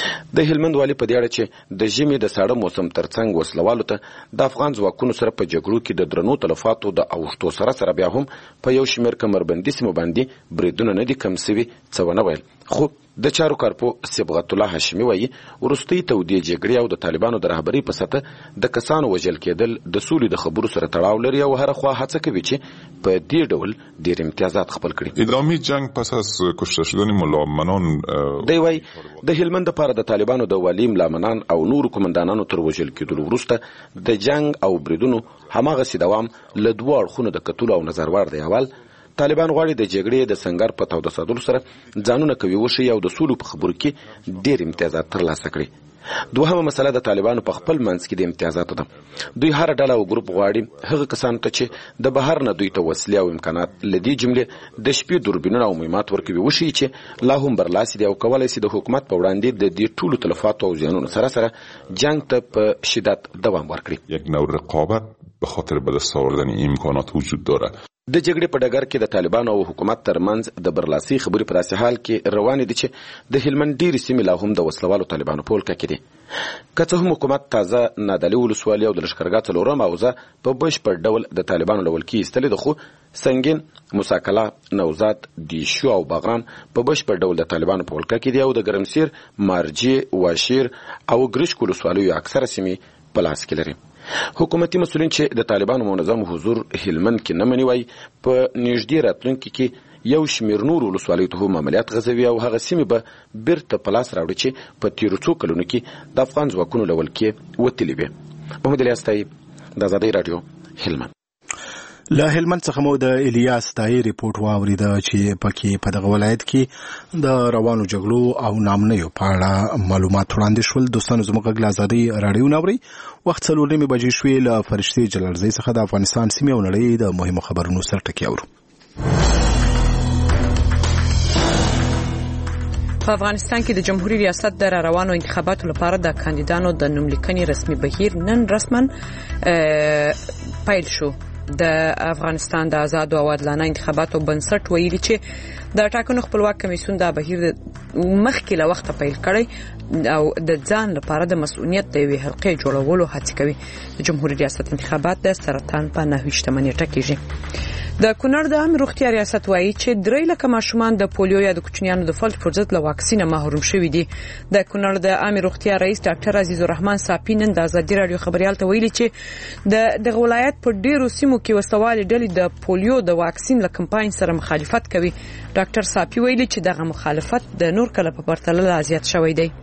د هلمند والي په دې اړه چې د ژمي د ساړه موسم ترڅنګ وسلوالو ته د افغان ځواکونو سره په جګړو کې د درنو تلفاتو د اوښتو سره سره بیا هم په یو شمېر کمربندي سیمو باندې بریدونه نه دي کم سوي څه ونه ویل. خو د چارو کارپو صبغت الله هاشمي وایي وروستۍ تودې جګړې او د طالبانو د رهبرۍ په سطح د کسانو وژل کېدل د سولې د خبرو سره تړاو لري او هره خوا هڅه کوي چې په دې ډول ډېر امتیازات خپل کړي. ادامه جنگ پس از کشته شدن ملامنان دی وایي د هلمند لپاره د طالبانو د والي ملامنان او نورو قومندانانو تر وژل کېدلو وروسته د جنگ او بریدونو هماغسې دوام له دوو اړخونو د کتلو او نظر وړ دی. اول طالبان غواړي د جګړې د سنگر په توده ساتلو سره ځانونه قوي وښیي او د سولو په خبرو کې ډېر امتیازات ترلاسه کړي. دوهمه مسله د طالبانو په خپل منځ کې د امتیازاتو ده. دوی هر ډله او ګروپ غواړي هغه کسانو ته چې د بهر نه دوی ته وسلې او امکانات له دې جملې د شپې دوربینونه او مهمات ورکوي وښیي چې لا هم برلاسي دي او کولی شي د حکومت په وړاندې د دې ټولو تلفاتو او زیانونو سره سره جنگ ته په شدت دوام ورکړي. یک نوع رقابت به خاطر به دست آوردن امکانات وجود داره. د جګړې په ډګر کې د طالبانو او حکومت ترمنځ د برلاسي خبرې په داسې حال کې روانې دي چې د هلمند ډېرې سیمې لا هم د وسلوالو طالبانو په ولکه کې دي. که څه هم حکومت تازه نادعلي ولسوالي او د لښکرګاه څلورمه حوزه په بشپړ ډول د طالبانو له ولکې ایستلې ده، خو سنګین، موسی قلعه، نوزاد، دیشو او باغران په بشپړ ډول د طالبانو په ولکه کې دي او د ګرمسیر، مارجې، واشیر او ګرشک ولسوالیو اکثره سیمې په لاس کې لري. حکومتي مسؤلین چې د طالبانو منظم حضور هلمند کې نه مني وایي په نږدې راتلونکي کې یو شمېر نور ولسوالیو ته هم عملیات غځوي او هغه سیمې به بیرته په لاس راوړي چې په تیرو څو کلونو کې د افغان ځواکونو له ولکې وتلي وي. محمد الیاس طیب، د ازادۍ راډیو، هلمند. له هلمند څخه مو د الیاس طاهر ریپورت واوریده چې پکې په دغه ولایت کې د روانو جګړو او نامنیو په اړه معلومات وړاندې شول. دوستانو زموږ غږ له ازادۍ راډیو ناوري وخت څلور نیمې بجې شوې. له فرشتې جلالزۍ څخه د افغانستان سیمې او نړۍ د مهمو خبرونو سر ټکي اورو. په افغانستان کې د جمهوریت ریاست د روانو انتخاباتو لپاره د کاندیدانو د نوملیکنې رسمي بهیر نن رسما پیل شو. د افغانستان د آزاد او عادلانه انتخاباتو بنسټ ویلي چې د ټاکنو خپلواک کمیسیون د بهیر مخکې له وخته پیل کړی او د ځان لپاره د مسؤلیت د یوې حلقې جوړولو هڅه کوي. د جمهوریت ریاست انتخابات د سرطان په نهه ویشتمه نیټه کېږي. د کونړ د عامه روغتیا ریاست وایي چې درې لکه ماشومان د پولیو یا د کوچنیانو د فلج پر ضد له واکسینه محروم شوي دي. د کونړ د عامه روغتیا رئیس ډاکټر عزیز الرحمن صافی نن د ازادي راډیو خبريال ته ویلي چې د دغه ولایت په ډیرو سیمو کې وسوالې ډلې د پولیو د واکسین له کمپاین سره مخالفت کوي. ډاکټر صافی ویلي چې دغه مخالفت د نور کله په پرتله لا زیات شوی دی.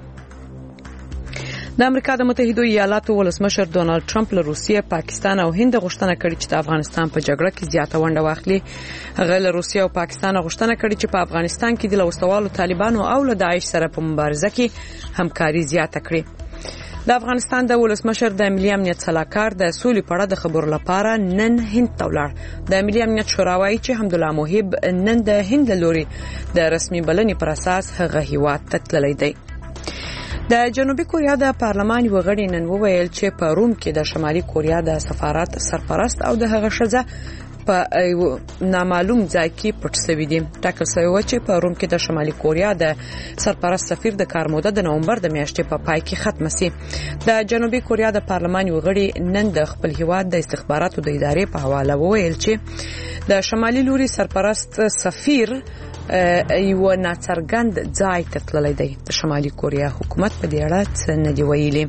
د امریکا د متحده ایالاتو ولسمشر ډونالد ټرمپ له روسیې، پاکستان او هند غوښتنه کړې چې د افغانستان په جګړه کې زیاته ونډه واخلي. هغه له روسیې او پاکستان غوښتنه کړې چې په افغانستان کې د لوستوالو طالبانو او له داعش سره په مبارزه کې همکاري زیاته کړي. د افغانستان د ولسمشر د ملي امنیت صلاحکار د سولې په اړه د خبرو لپاره نن هند ته ولاړ. د ملي امنیت شورا وایي چې حمدالله موهب نن د هند له لوري د رسمي بلنې پر اساس هغه هیواد ته تللی دی. د جنوبي کوریا د پارلمان یو غړي نن وویل چې په روم کې د شمالي کوریا د سفارت سرپرست او د هغه ښځه په نامعلوم ځای کې پټ شوی دي. ټاکل شوی و چې په روم کې د شمالي کوریا د سرپرست سفیر د کار موده د نومبر د میاشتې په پای کې ختم شي. د جنوبي کوریا د پارلمان یو غړي نن د خپل هیواد د استخباراتو د ادارې په حواله وویل چې د شمالي لوري سرپرست سفیر یو ناڅرګند ځای ته تللی دی. د شمالي کوریا حکومت په دې اړه څه نه دی ویلي.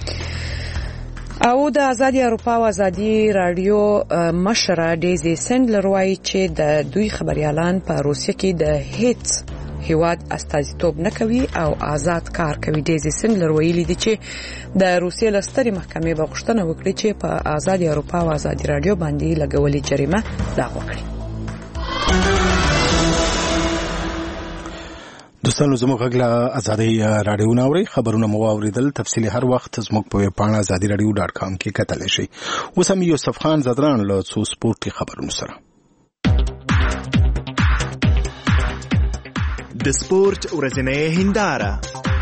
او د ازادي اروپا او ازادي رادیو مشره ډیزي سندلر وایي چې د دوی خبريالان په روسیه کې د هیڅ هیواد استازیتوب نه کوي او آزاد کار کوي. ډیزي سندلر ویلي دي چې د روسیې لستري محکمې به غوښتنه وکړي چې په ازادي اروپا او ازادي رادیو باندې لګولې جریمه لغوه کړي. دوستانو زموږ غږ له ازادۍ راډیو ناوري خبرونه مو واوریدل. تفصیلی هر وخت زموږ په ویب پاڼه ازادي راډیو ډاټ کام کې کتلی شئ. اوس هم یوسف خان زدران له څو سپورتي خبرونو سره. د سپورت ورځنۍ هنداره.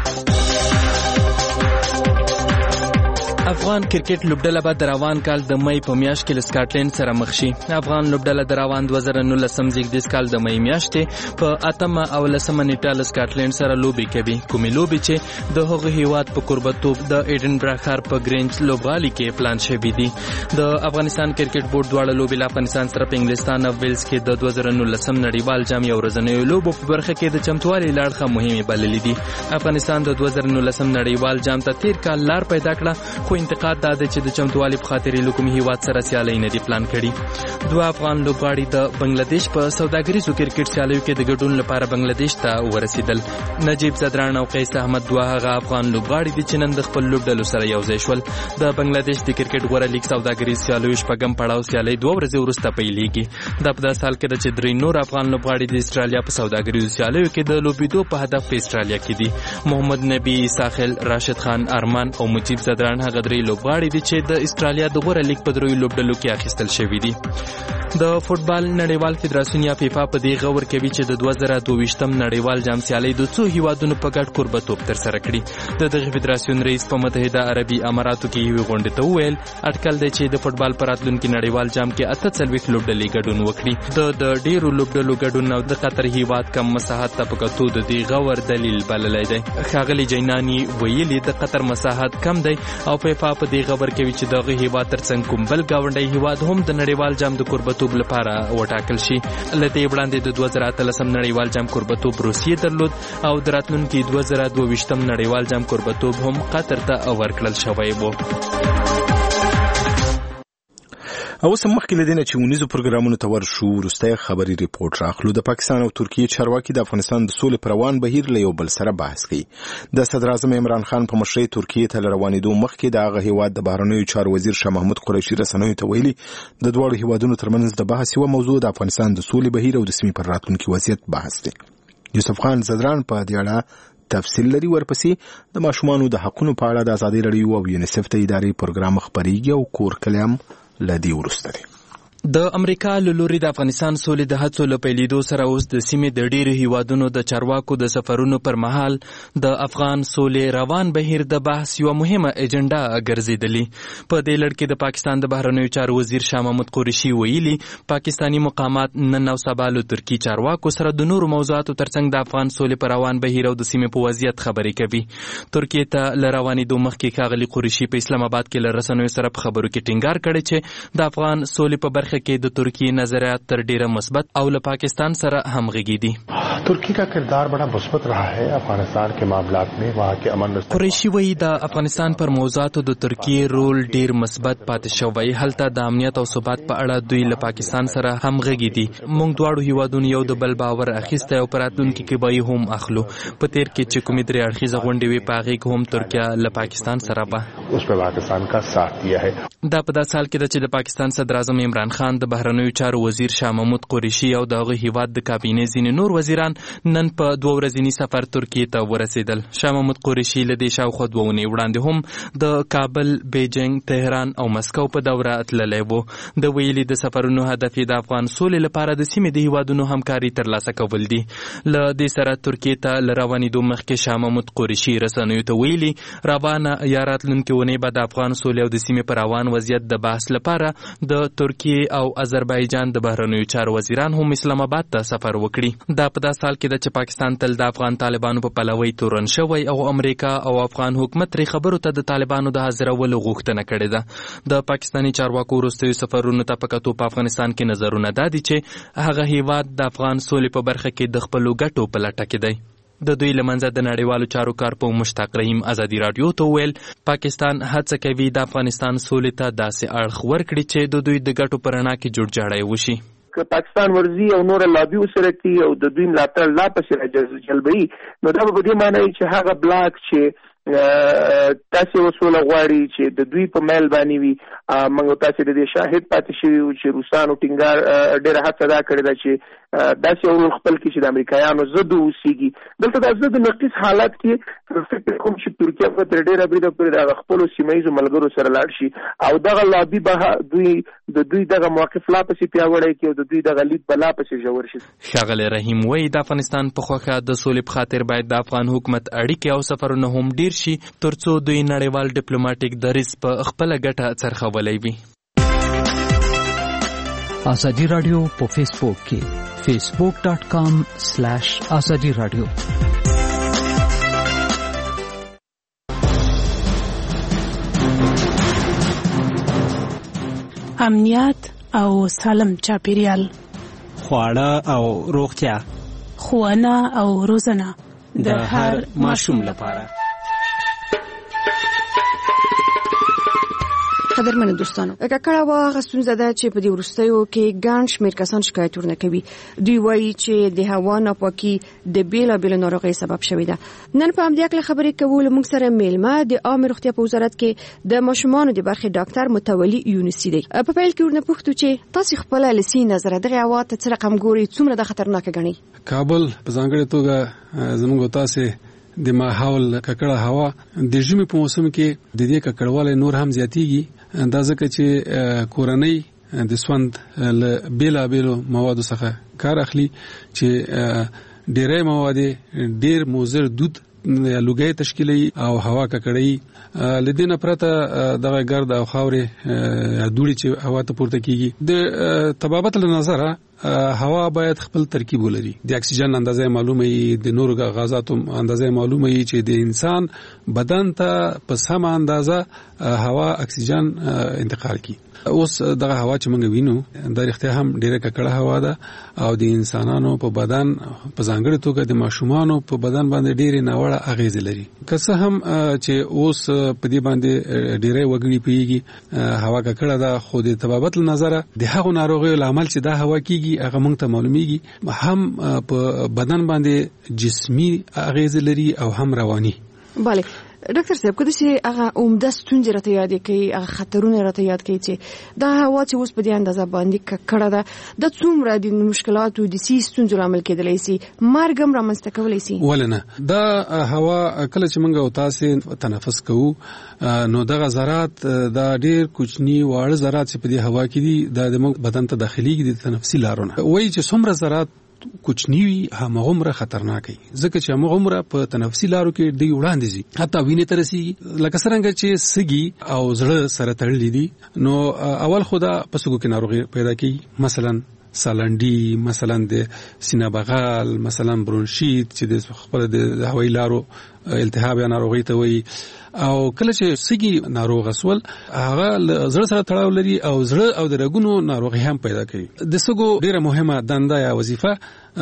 افغان کرکټ لوبډله به د روان کال د مې په میاشت کې له سکاټلند سره مخ شي. افغان لوبډله د روان دوه زره نولسم زیږدیز کال د مې میاشتې په اتمه او لسمه نیټه له سکاټلند سره لوبې کوي. کومې لوبې چې د هغه هیواد په قربتوب د ایډنبرا ښار په ګرینج لوبغالي کې پلان شوی دي. د افغانستان کرکټ بورډ دواړه لوبې له افغانستان سره په انګلستان او ویلز کې د دوه زره نولسم نړیوال جام یو ورځنیو لوبو په برخه کې د چمتووالي لړخه مهمه بللې دي. افغانستان د دوه زره نولسم نړیوال جام ته تیر کال لار پیدا کړه، خو انتقاد دا دی چې د چمتووالي په خاطر له کوم هیواد سره سیالي نه دی پلان کړی. دوه افغان لوبغاړي د بنگلاديش په سوداګریزو کرکټ سیالیو کې د ګډون لپاره بنگلاديش ته ورسېدل. نجیب زدران او قیس احمد دوه هغه افغان لوبغاړي دي چې نن د خپل لوبډلو سره یو ځای شول. د بنگلاديش د کرکټ غوړه لیګ سوداګریز سیالیو شپږم پړاو سیالي دوه ورځې وروسته پیلېږي. دا په داسې حال کې ده چې درې نور افغان لوبغاړي د استرالیا په سوداګریزو سیالیو کې د لوبېدو په هدف په استرالیا کې دي. محمد نبی ساحل، راشد خان ارمان او مجیب زدران هغه درې لوبغاړي دي چې د استرالیا د غوړه لیګ په دروي لوبډلو کې اخیستل شوی دي. د فوتبال نړیوال فدراسیون یا فیفا په دې غور کوي چې د دوه زره دوه ویشتم نړیوال جام سیالي د څو هیوادونو په ګډ قربتوب تر سره کړي. د دغه فدراسیون رئیس په متحده عربي اماراتو کې یو غونډه ته وویل اټکل دی چې د فوتبال پر راتلونکي نړیوال جام کې اته څلوېښت لوبډلې ګډون وکړي. د د ډیرو لوبډلو ګډون او د قطر هیواد کم مساحت ته په کتو د دې غور دلیل بللی دی. ښاغلي جینانی ویلي د قطر مساحت کم دی او فیفا په دې غور کوي چې دغه هیواد ترڅنګ کوم بل ګاونډي هیواد هم د نړیوال جام د قربتوب لپاره وټاکل شي. لته وړاندې د دوه زره اتلسم نړیوال جام قربتوب روسیې درلود او د راتلونکي دوه زره دوه ویشتم نړیوال جام قربتوب هم قطر ته ورکړل شوی و. او سم مخکې لدینه چې ونیزو پروګرامونو ته ورشو وروستۍ خبري ریپورت راخلو. د پاکستان او ترکیې چارواکي د افغانستان د سولې پر روان بهیر له یو بل سره بحث کوي. د صدر اعظم عمران خان په مشرۍ ترکیې ته روانېدو مخکې د هغه هیواد د بهرنیو چارو وزیر شاه محمود قریشي رسنیو ته ویلي د دواړو هیوادونو ترمنځ د بحث یوه موضوع د افغانستان د سولې بهیر او د سیمې پر راتلونکي وضعیت بحث دی. یوسف خان زدران په دې اړه تفصیل لري. ورپسې د ماشومانو د حقونو په اړه د ازادي راډیو او یونیسف ته ادارې پروګرام خبريږي او کور کلام لدی ورسته دی. د امریکا له لوري د افغانستان سولې د هڅو له پیلېدو سره اوس د سیمې د ډېرو هیوادونو د چارواکو د سفرونو پر مهال د افغان سولې روان بهیر د بحث یوه مهمه ایجنډا ګرځېدلې. په دې لړ کې د پاکستان د بهرنیو چارو وزیر شاه محمود قریشي ویلي پاکستاني مقامات نن او سبا له ترکي چارواکو سره د نورو موضوعاتو ترڅنګ د افغان سولې پر روان بهیر او د سیمې په وضعیت خبرې کوي. ترکیې ته له روانېدو مخکې ښاغلي قریشي په اسلام آباد کې له رسنیو سره په خبرو کې ټینګار کړی چې د افغان سولې په برخه کې د ترکیې نظریات تر ډیره مثبت او له پاکستان سره همغږي دي. ترکی کا کردار بڑا مثبت رہا ہے افغانستان کے معاملات میں. وہاں کے امن قریشي وایي د افغانستان پر موضوعاتو د ترکیې رول ډیر مثبت پاتې شوی. هلته د امنیت او ثبات په اړه دوی له پاکستان سره همغږي دي. موږ دواړو هیوادونو یو د بل باور اخیستی او په راتلونکي کې به یې هم اخلو. په تیر کې چې کومې درې اړخیزه غونډې وې په هغې کې هم ترکیه له پاکستان سره به اس په پاکستان کا ساتھ دیا ہے. دا په داسې حال کې ده چې د پاکستان صدر اعظم عمران خان د بهرنیو چارو وزیر شاه محمود قریشي او د هغه هیواد د کابینې ځینې نور وزیران نن په دوه ورځني سفر ترکیې ته ورسېدل. شاه محمود قریشي له دې شاوخوا دوه اونۍ وړاندې هم د کابل، بیجینګ، تهران او مسکو په دوره تللی و. د ویلي د سفرونو هدف یې د افغان سولې لپاره د سیمې د هیوادونو همکاري ترلاسه کول دي. له دې سره ترکیې ته له روانېدو مخکې شاه محمود قریشي رسنیو ته ویلي روانه یا راتلونکې اونۍ به د افغان سولې او د سیمې په روان وضعیت د بحث لپاره د ترکیې او آذربایجان د بهرنیو چارو وزیران هم اسلام آباد ته سفر وکړي. دا په داسې حال کې ده چې پاکستان تل د افغان طالبانو په پلوۍ تورن شوی او امریکا او افغان حکومت ترې خبرو ته د طالبانو د حاضرولو غوښتنه کړې ده. د پاکستاني چارواکو وروستیو سفرونو ته په کتو په افغانستان کې نظرونه دا دي چې هغه هیواد د افغان سولې په برخه کې د خپلو ګټو په لټه کې دی. د دوی لمنځه د نړیوالو چارو کارپو مشتاق رحیم ازادي راډیو ته ویل پاکستان هڅه کوي د افغانستان سولې ته داسې اړخ ورکړي چې د دوی د ګټو په رڼا کې جوړجاړی وشي. که پاکستان ورزي او نور لابي وسره کوي او د دوی ملاتړ لا پسې راجلبوي نو دا به په دې معنی چې هغه بلاک چې تاسو وسوله غواړي چې د دوی په میل باندې وي. موږ تاسو د دې شاهد پاتې شوي چې روسانو ټینګار ډېره هڅه دا کړې ده چې داسې یو خپل کې چې د امریکایانو ضد اوسېږي. دلته د ضد نقیص حالت کې فکر کوم چې ترکیه به تر ډېره بریده پورې د خپلو سیمه ییزو ملګرو سره لاړ شي او دغه لابي به دوی د دوی دغه موقف لا پسې پیاوړی کړي او د دوی دغه لید به لا پسې ژور شي. ښاغلی رحیم وایي د افغانستان په خوښه د سولې په خاطر باید د افغان حکومت اړیکې او سفرونه هم ډېر شي ترڅو دوی نړیوال ډیپلوماټیک دریځ په خپله ګټه څرخولی وي. ازادي راډیو په فیسبوک کې فیسبوک ډاٹ کام سلیش ازادي راډیو. امنیت او سالم چاپیریال، خواړه او روغتیا، ښوونه او روزنه د هر ماشوم لپاره. قدرمنو دوستانو، ککړه واغه ستونزه ده چې په دې وروستیو کې ګڼ شمېر کسان شکایتونه کوي. دوی وایي چې د هوا ناپاکي د بیلابېلو ناروغیو سبب شوې ده. نن په همدې اړه خبرې کوو. له موږ سره میلمه د عامه روغتیا په وزارت کې د ماشومانو د برخې ډاکټر متولي یونسي دی. په پیل کې ورنه پوښتو چې تاسو خپل لسی نظر دغه هوا ته څه رقم ګوري، څومره د خطرناک ګڼي؟ کابل په ځانګړې توګه زموږ تاسو د ماحول ککړه هوا د ژمي په موسم کې د دې ککړوالی نور هم زیاتیږي. دا ځکه چې کورنۍ د سوند له بیلابېلو موادو څخه کار اخلي چې ډېری مواد ډېر مضر دود یا لوګی تشکیلوي او هوا ککړوي. له دې نه پرته دغه ګرد او خاورې دوړې چې هوا ته پورته کیږي د طبابت له نظره هوا باید خپل ترکیب ولري. د اکسیجن اندازه معلومه وي، د نورو غازاتو اندازه معلومه وي چې د انسان بدن ته په سمه اندازه هوا اکسیجن انتقال کړي. اوس دغه هوا چې موږ وینو د رښتیا هم ډیره ککړه هوا ده او د انسانانو په بدن په ځانګړي توګه د ماشومانو په بدن باندې ډیره ناوړه اغیز لري. که څه هم چې اوس په دې باندې ډیره وګړي پیږي هوا ککړه ده، خو د طبابت نظر د هغو ناروغیو لامل چې دا هوا کیږي هغه موږ ته معلومیږي، هم په بدن باندې جسمي اغیز لري او هم رواني. bale ډاکټر صاحب کله چې هغه عمده ستونزې راته یاد کوي، هغه خطرونه راته یاد کوي چې دا هوا چې اوس په دې اندازه باندې ککړه ده، د څومره د مشکلاتو د سي ستونزو لامل کېدلی شي، مرګ هم رامنځته کولی شي. ولنه دا هوا کله چې موږ او تاسو تنفس کوو نو دغه ذرات دا ډیر کوچني واړه ذرات چې په دې هوا کې دي د موږ بدن ته داخليږي د تنفسي لارونه. وایي چې څومره ذرات کوچنی وي همغومره خطرناک وي، ځکه چې همغومره په تنفسي لارو کې دی وړاندې ځي، حتی وینې ته رسیږي. لکه څنګه چې سږي او زړه سره تړلي دي، نو اول خدا په سږو کې ناروغي پیدا کوي، مثلا سالنډي، مثلا د سینه بغل، مثلا برونشیت چې د خپل د هوایي لارو التهاب یا ناروغي ته وایي. او کله چې سږي ناروغ سول هغه زړه سره تړاو لري او زړه او د رګونو ناروغي هم پیدا کوي. د سږو ډیره مهمه دنده یا وظیفه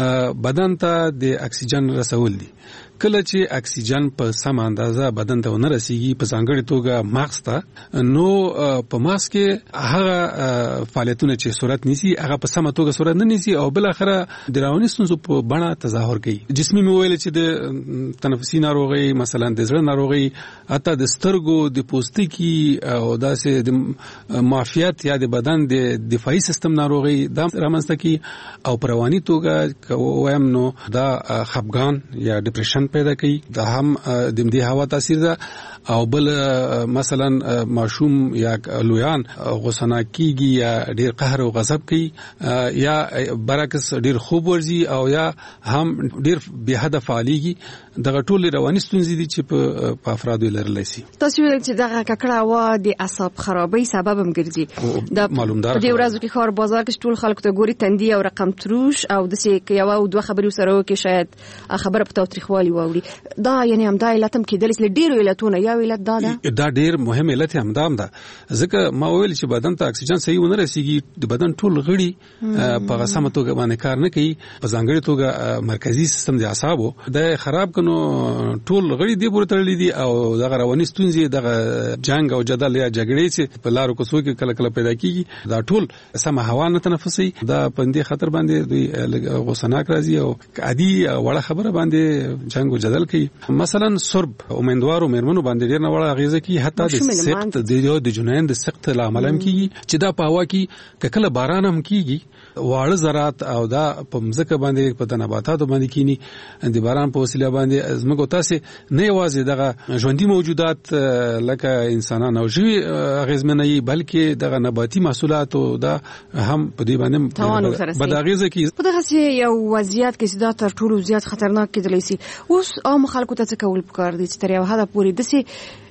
بدن ته د اکسیجن رسول دي. کله چې اکسیجن په سم اندازه بدن ته ونه رسیږي، په ځانګړي توګه مغز ته، نو په مغز کې هغه فعالیتونه چې صورت نیسي هغه په سمه توګه صورت نه نیسي او بل اخره د رواني ستونزو په بڼه تظاهر کوي. جسمي مویل چې د تنفسي ناروغي، مثلا د زړه ناروغي، حتی د سترګو، د پوستکي او داسې د معافیت یا د بدن د دفاعي سیستم ناروغي دا رامنځته کی. او په رواني توګه وایم نو دا خپګان یا ډیپریشن پیدا کوي. دا هم د دې هوا تاثیر ده. او بل مثلا ماشوم یا لویان غوسه کیږي یا ډیر قهر او غضب کوي، یا برعکس ډیر خوب ورزي او یا هم ډیر به هدف فعالیږي. دغه ټول رواني ستونزې دي چې په افرادو لرلی شي. تاسو ویل چې دغه ککړه هوا د اعصاب خرابۍ سبب هم ګرځي. دا معلوم ده. په دې ورځو کې ښار بازار کې ټول خلک ته ګوري تندي او رقم تروش او د سې یو او دوه خبرې سره کې شاید خبره په تاریخوالي واوري. دا یعنی هم دا علت هم کېدلی چې ډیر علتونه یا علت دا ده. دا ډیر مهم علت هم دا ده، ځکه ما ویل چې بدن ته اکسیجن صحیح ونه رسیږي، د بدن ټول غړي په سمه توګه باندې کار نه کوي، په ځانګړي توګه مرکزی سیستم د اعصابو د خراب کنو ټول غړي دی پورې تړلي دي او دغه رواني ستونزې، دغه جنگ او جدل یا جګړې چې په لارو کوڅو کې کله کله پیدا کیږي، دا ټول سمه هوا نه تنفسي، دا پندې خطر باندې دوی غوسناک راځي او عادي وړه خبره باندې جنگ او جدل کوي. مثلا سرب امیدوارو مېرمنو باندې ډیر نه وړه اغیزه کوي، حتی د سقط د جنین د سقط لامل هم کیږي چې دا په هوا کې کله باران هم کیږي، واړه ذرات او دا په مځکه باندې په نباتاتو باندې کینی، د باران په وسیله باندې زموږ تاسو نه یوازې دغه ژوندۍ موجودات لکه انسانان او ژوي اغیزمنوي، بلکې دغه نباتي محصولات او دا هم په دې باندې بد اغیزه کوي. په دغه یو وضعیت کې دا تر ټولو زیات خطرناک کېدلی شي. اوس عام خلکو ته څه کول پکار دي چې تر یو حده پورې دسي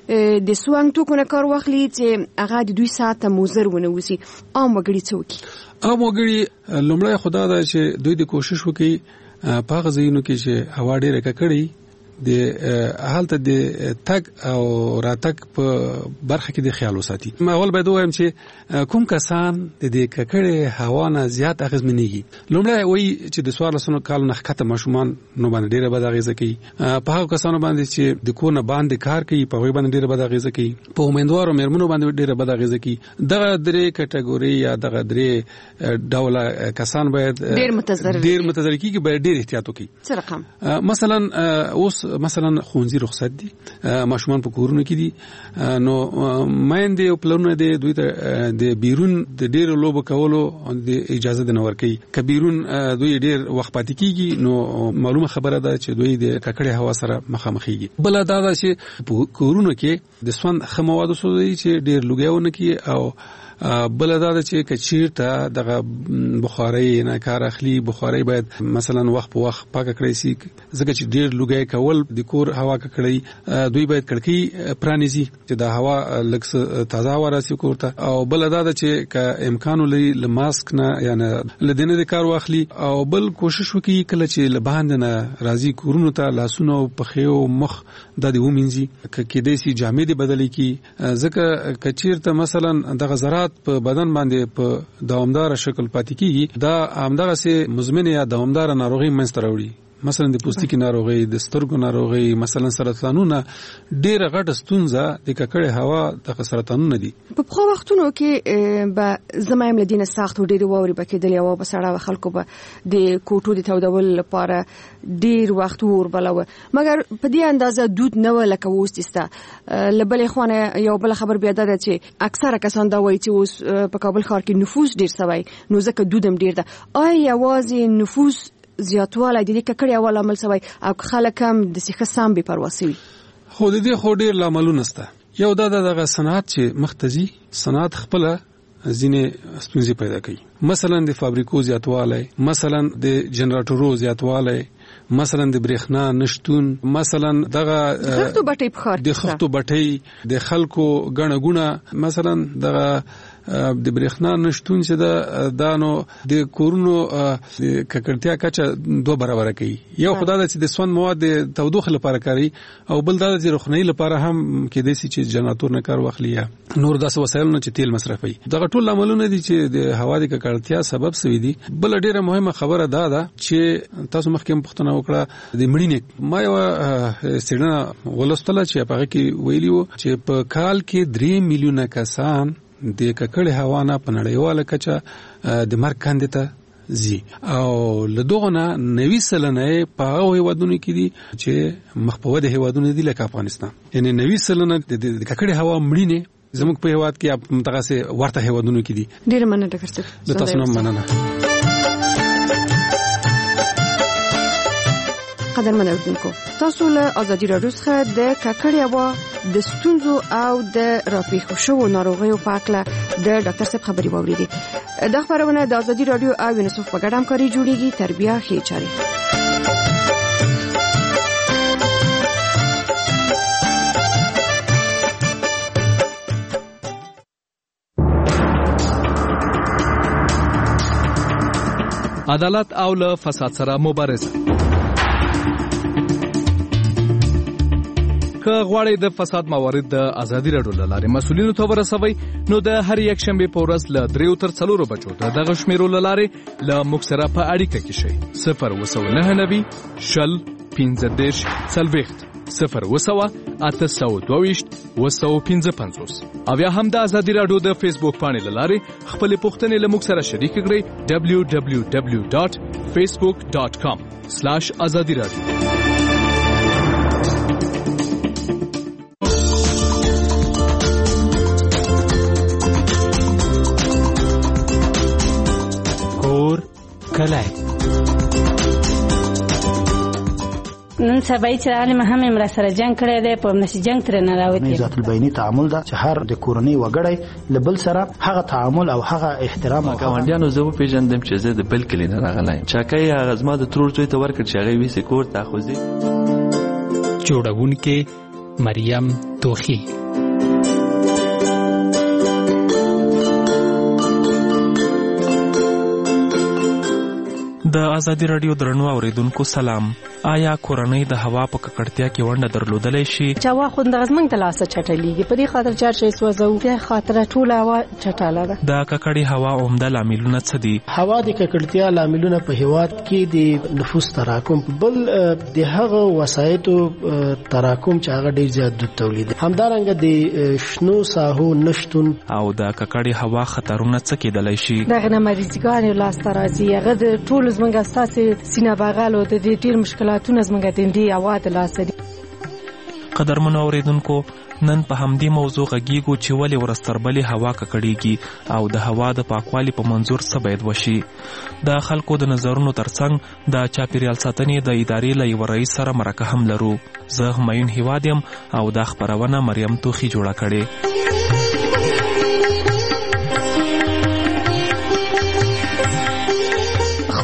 د سوانګ توکو نه کار واخلي چې هغه د دوی ساعته موزر ونه وسی؟ عام وګړي څه وکړي؟ عام وګړي لومړی خدا دا چې دوی د کوشش وکړي په هغه ځایونو کې چې هوا ډیره ککړي د حالت د تګ او راتګ په برخه کې د خیال وساتي. ما اول باید وایم چې کوم کسان د دې ککړې هوا نه زیات اغیزمنېږي. لومړی وایي چې د څوارلسو کالو نه ښکته ماشومان نو باندې ډیره بد اغیزه کوي، په هغو کسانو باندې چې د کور نه باندې کار کوي په هغوی باندې ډیره بد اغیزه کوي، په امیندوارو مېرمنو باندې ډیره بد اغیزه کوي. دغه درې کټګوري یا دغه درې ډوله کسان باید ډیر متضرر ډیر متضرر کیږي، باید ډیر احتیاط وکړي. څه رقم؟ مثلا اوس مثلا خونځي رخصت دي، ماشومان په کورونو کې دي، نو مایندې او پلرونه د دوی ته د بیرون د ډیر لوبو کولو د اجازه نه ورکوي. که بیرون دوی ډیر وخت پاتې کیږي نو معلومه خبره ده چې دوی د ککړې هوا سره مخامخېږي. بل دا ده چې په کورونو کې د سون خموادو سودي چې ډیر لګیاونه کی او بل دا چې کچیرته دغه بخاري نه کار اخلي بخاري باید مثلا وخت په وخت پاک کړی شي ځکه چې ډیر لوګي کول د کور هوا کړی دوی باید کړکی پرانیزي چې د هوا لږ تازه هوا راسي کوته او بل دا چې ک امکان لري ل ماسک نه یعنی لدینه د کار واخلي او بل کوشش وکړي کله چې لباند نه راځي کورونو ته لاسونو په خيو مخ د دې ومنځي کې د سي جامې د بدلې کی ځکه کچیرته مثلا د غزرات په بدن باندې په دوامدار شکل پاتې کیږي دا همدغه سي مزمنه یا دوامدار ناروغي منځ ته راوړي مثلا د پوستکي ناروغي د سترګو ناروغي مثلا سرطانونه ډېر غټ ستونزه د ککړې هوا د سرطانونه دي په خو وختونو کې به زمایم لدینه سخت ډېر ووري بکیدل او په سړه خلکو به د کوټو د تودول لپاره ډېر وخت ور بلوه مګر په دې اندازه دود نه ولکه وستستا لبلې خونه یو بل خبر بیا ده چې اکثره کسان دا وایي چې اوس په کابل ښار کې نفوس ډېر سوی نو ځکه دودم ډېر ده آیا یوازې نفوس زیاتوالی د دې ککړې اول عمل سوی او خلک هم د سیخه سم به پرواسي خو د دې خو ډیر لاملونه سته یو دا دغه صنعت چې مختزي صنعت خپل ځینې ستونزې پیدا کوي مثلا د فابریکو زیاتوالی مثلا د جنراتورو زیاتوالی مثلا د برېښنا نشټون مثلا دغه خښتو بټۍ په ښار د خښتو بټۍ د خلکو ګڼه ګونه مثلا دغه د برېښنا نشټون چې دا دانو د کورونو د ککړتیا کچه دوه برابر کوي یو خدای چې د سون مواد د تودوخه لپاره کوي او بل دا چې روخنۍ لپاره هم کې د سي چې جنراتور نه کار واخلي نور داسې وسایل نه چې تیل مصرفوي دغه ټول عملونه دي چې د هوا د ککړتیا سبب سوي دي بل ډیره مهمه خبره دا ده چې تاسو مخکې پوښتنه وکړه د مړینې ما یو څېړنه ولوستله چې هغه کې ویلي وو چې په کال کې درې میلیونه کسان د ککړې هوا نه په نړیواله کچه د مرګ کندې ته زی او لدغه نوي سلنه په هغه هیوادونو کې دي چې مخ په وده هیوادونو دي لکه افغانستان یعنی نوي سلنه د ککړې هوا مړینې زموږ په هیواد کې متغاسه ورته هیوادونو کې دي ډیر مننه ډاکټر صاحب د تاسو نه مننه قدرمن اوریدونکو تاسو له ازادي راډیو څخه د ککړې هوا د ستونزو او د راپېښو شوو ناروغیو په اړه د ډاکټر صاحب خبري واوریدې دا خبرونه د ازادي راډیو او یونیسف په ګډه همکاري جوړیږي تربیه ښې چاري عدالت او له فساد سره مبارزه که غواړئ د فساد موارد د ازادي راډیو له لارې مسؤلینو ته ورسوئ نو د هر یک شنبې په ورځ له دریو تر څلورو بجو د دغه شمیرو له لارې له موږ سره په اړیکه کې شئ صفر اوه سوه نهه نوي شل پنځه دېرش څلوېښت صفر اوه سوه اته سوه دوه ویشت اوه سوه پنځه پنځوس او یا هم د ازادي راډیو د فیسبوک پاڼې له لارې خپلې پوښتنې له موږ سره شریکې کړئ ډبلیو ډبلیو ډبلیو ډاټ فیسبوک ډاټ کام سلاش ازادي راډیو کله نن سبا چې عالم هم امر سره جنگ کړی دی په نشي جنگ تر نه راوتی ذات البینی تعامل دا چې هر د کورنۍ وګړی لبل سره هغه تعامل او هغه احترام او ګاونډیانو زه په پیژندم چې زه د بل کلی نه راغلایم چاکای هغه زما د ترور زوی ته ورکړ چې هغه ویسې کور ته خوځي جوړونکې مریم توخی د ازادي راډیو درنو اوریدونکو سلام آیا کورنۍ د هوا په ککړتیا کې ونډه درلودلی شي چې هوا خو د غزمن ته لاسه چټلیږي په دې خاطر چار شي سوځو په خاطر ټول هوا چټاله ده د ککړې هوا عمده لاملونه څه دي هوا د ککړتیا لاملونه په هیواد کې د نفوس تراکم بل د هغه وسایتو تراکم چې هغه ډیر زیات د تولید همدارنګه د شنو ساحو نشټون او د ککړې هوا خطرونه څه کېدلی شي دغه نه مریضګان لاس راځي هغه د ټول زمونږ اساسي سینه بغالو د دې ډیر مشکلاتونه زمونږ د دې اواز لاسه قدرمنو اوریدونکو نن په همدې موضوع غږیږو چې ولې ورستربلې هوا ککړیږي او د هوا د پاکوالي په منظور څه باید وشي د خلکو د نظرونو ترڅنګ د چاپیریال ساتنې د ادارې له یوه رئیس سره مرکه هم لرو زه همایون هیواد یم او دا خپرونه مریم توخی جوړه کړې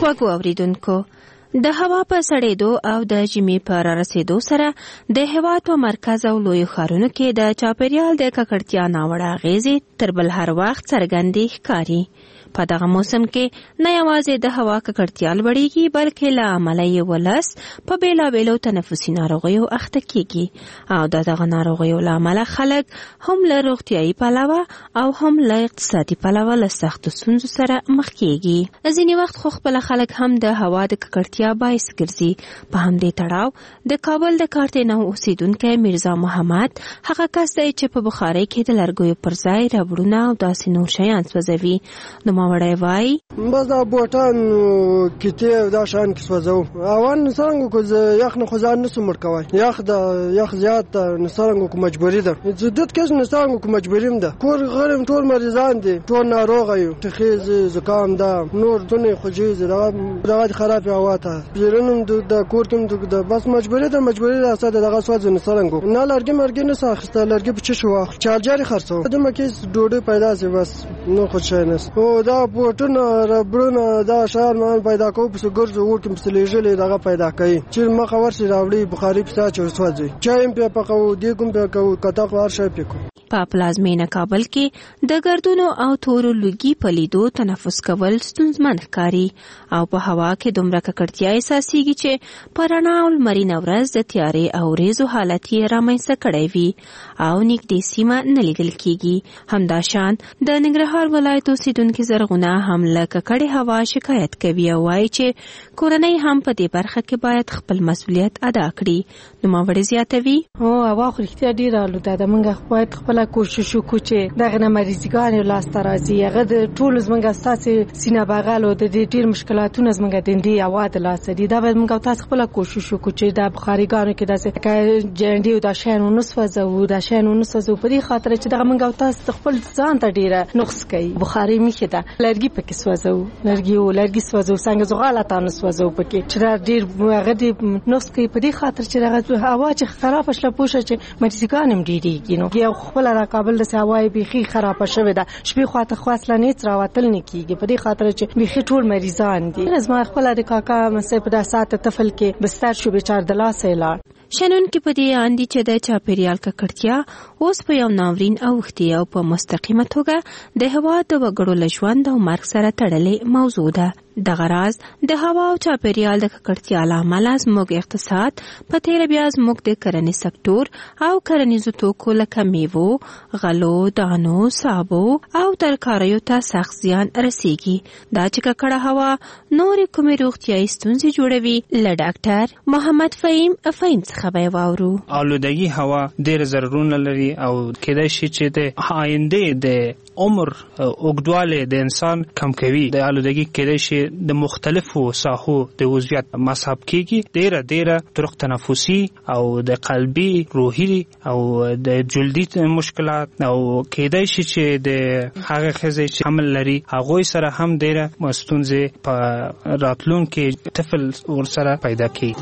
خوږو اوریدونکو، د هوا په سړېدو او د ژمي په رارسېدو سره د هېواد په مرکز او لویو ښارونو کې د چاپیریال د ککړتیا ناوړه اغېزې تر بل هر وخت څرګندې ښکاري. په دغه موسم کې نه یوازې د هوا ککړتیا لوړېږي، بلکې له امله یې ولس په بېلابېلو تنفسي ناروغیو اخته کېږي او د دغه ناروغیو له امله خلک هم له روغتیایي پلوه او هم له اقتصادي پلوه له سختو ستونزو سره مخ کېږي. ځینې وخت خو خپله خلک هم د هوا د ککړتیا باعث ګرځي. په همدې تړاو د کابل د کارتینو اوسیدونکی میرزا محمد هغه کس دی چې په بخارۍ کې د لرګیو پر ځای ربړونه او داسې نور شیان سوځوي. نوموړی وایي بس دا بوټان کیتې دا شیان کې سوځو. اول څنګه کو یخ نه خو ځان نسو مړ کوی، یخ د یخ زیات نه څنګه کو مجبوری ده، زدت کې نه څنګه کو مجبوریم ده. کور غرم ټول مریضان دي، ټول ناروغ یو، تخیز زکام ده، نور دنه خوجیز ده، دغه خراب هوا ته بیرونم د کور کوم د بس مجبوری ده، مجبوری ده اساس دغه سوځ نه څنګه نه لرګي مرګي نه ساخته، لرګي په چشو واخ چارجر خرڅو د مکه ډوډۍ پیدا سي بس نو خو شاینس او دا بوټونه ربړونه دا شان مان پیدا کو په ګرځو ورکم سلیجلې دغه پیدا کوي چې مخه ورسي راوړي بخاري په ساچ وسوځي چایم په پکاو دی کوم په کو کتا ور شي پکو. په پلازمینه کابل کې د ګردونو او تورو لوګي په لیدو تنفس کول ستونزمن ښکاري او په هوا کې دومره ککړتیا احساسېږي چې په رڼا او لمرینه ورځ د تیارې او ریزو حالت یې رامنځته کړی وي او نږدې سیمه نه لیدل کېږي. همداشان د ننګرهار ولایت اوسیدونکي زرغونه هم له ککړې هوا شکایت کوي او وایي چې کورنۍ هم په دې برخه کې باید خپل مسؤلیت ادا کړي. نوموړی زیاتوي هو هوا خو رښتیا ډېره آلوده ده، موږ باید خپله کوشش وکړو چې دغه نه مریضګانې لاسته راځي. هغه د ټولو زموږ ستاسې سینه بغل او د دې ډېر مشکلاتونه زموږ د دې هوا د لاسه دي. دا باید موږ تاسو خپله کوشش وکړو چې د بخاريګانو کې داسې جنډي او د شیان ونه سوځو د شیان ونه سوځو په دې خاطر چې دغه موږ تاسو خپل ځان ته ډېره نقص کوي. بخاري میخه ده لرګي پکې سوځو، لرګي او لرګي سوځو څنګه زغاله تاسو سوځو پکې چې ډېر هغه دې نقص کوي په دې خاطر چې دغه هوا چې خراب شله پوښه چې مریضګان هم ډېریږي. نو یو خپل را کابل د هوای بيخي خراب شوه ده، شپې خواته خواصله نه تراوتل نه کیږي په دې خاطر چې بيخي ټول مریضان دي. زما خپل د کاکا مسې په داسه طفل کې بستر شو بیچار د لاسه لاړ. شنن کې په دې اندي چې د چاپیریال ککړتیا اوس په یو ناورین اوختي او په مستقیمه توګه د هوا د وګړو له ژوند او مرګ سره تړلې موضوع ده. دغه راز د هوا او چاپیریال د ککړتیا له امله زموږ اقتصاد په تیره بیا زموږ د کرنې سکتور او کرنیزو توکو لکه میوو، غلو، دانو، سابو او ترکاریو ته سخت زیان رسیږي. دا چې ککړه هوا نورې کومې روغتیایي ستونزې جوړوي. له ډاکټر محمد فهیم فهیم څخه به واورو. آلودګي هوا ډېر ضررونه لري او کېدای شي چې د آینده د عمر اوږدوالی د انسان کم کوي. د آلودګي کېدای شي د مختلفو ساحو د عضویت مصاب کېږي. ډېره ډېره طرق تنفسي او د قلبي، روحي او د جلدي مشکلات او کېدای شي چې د هغه ښځې چې حمل لري هغوی سره هم ډېره ستونزې په راتلونکي طفل ورسره پیدا کېږي.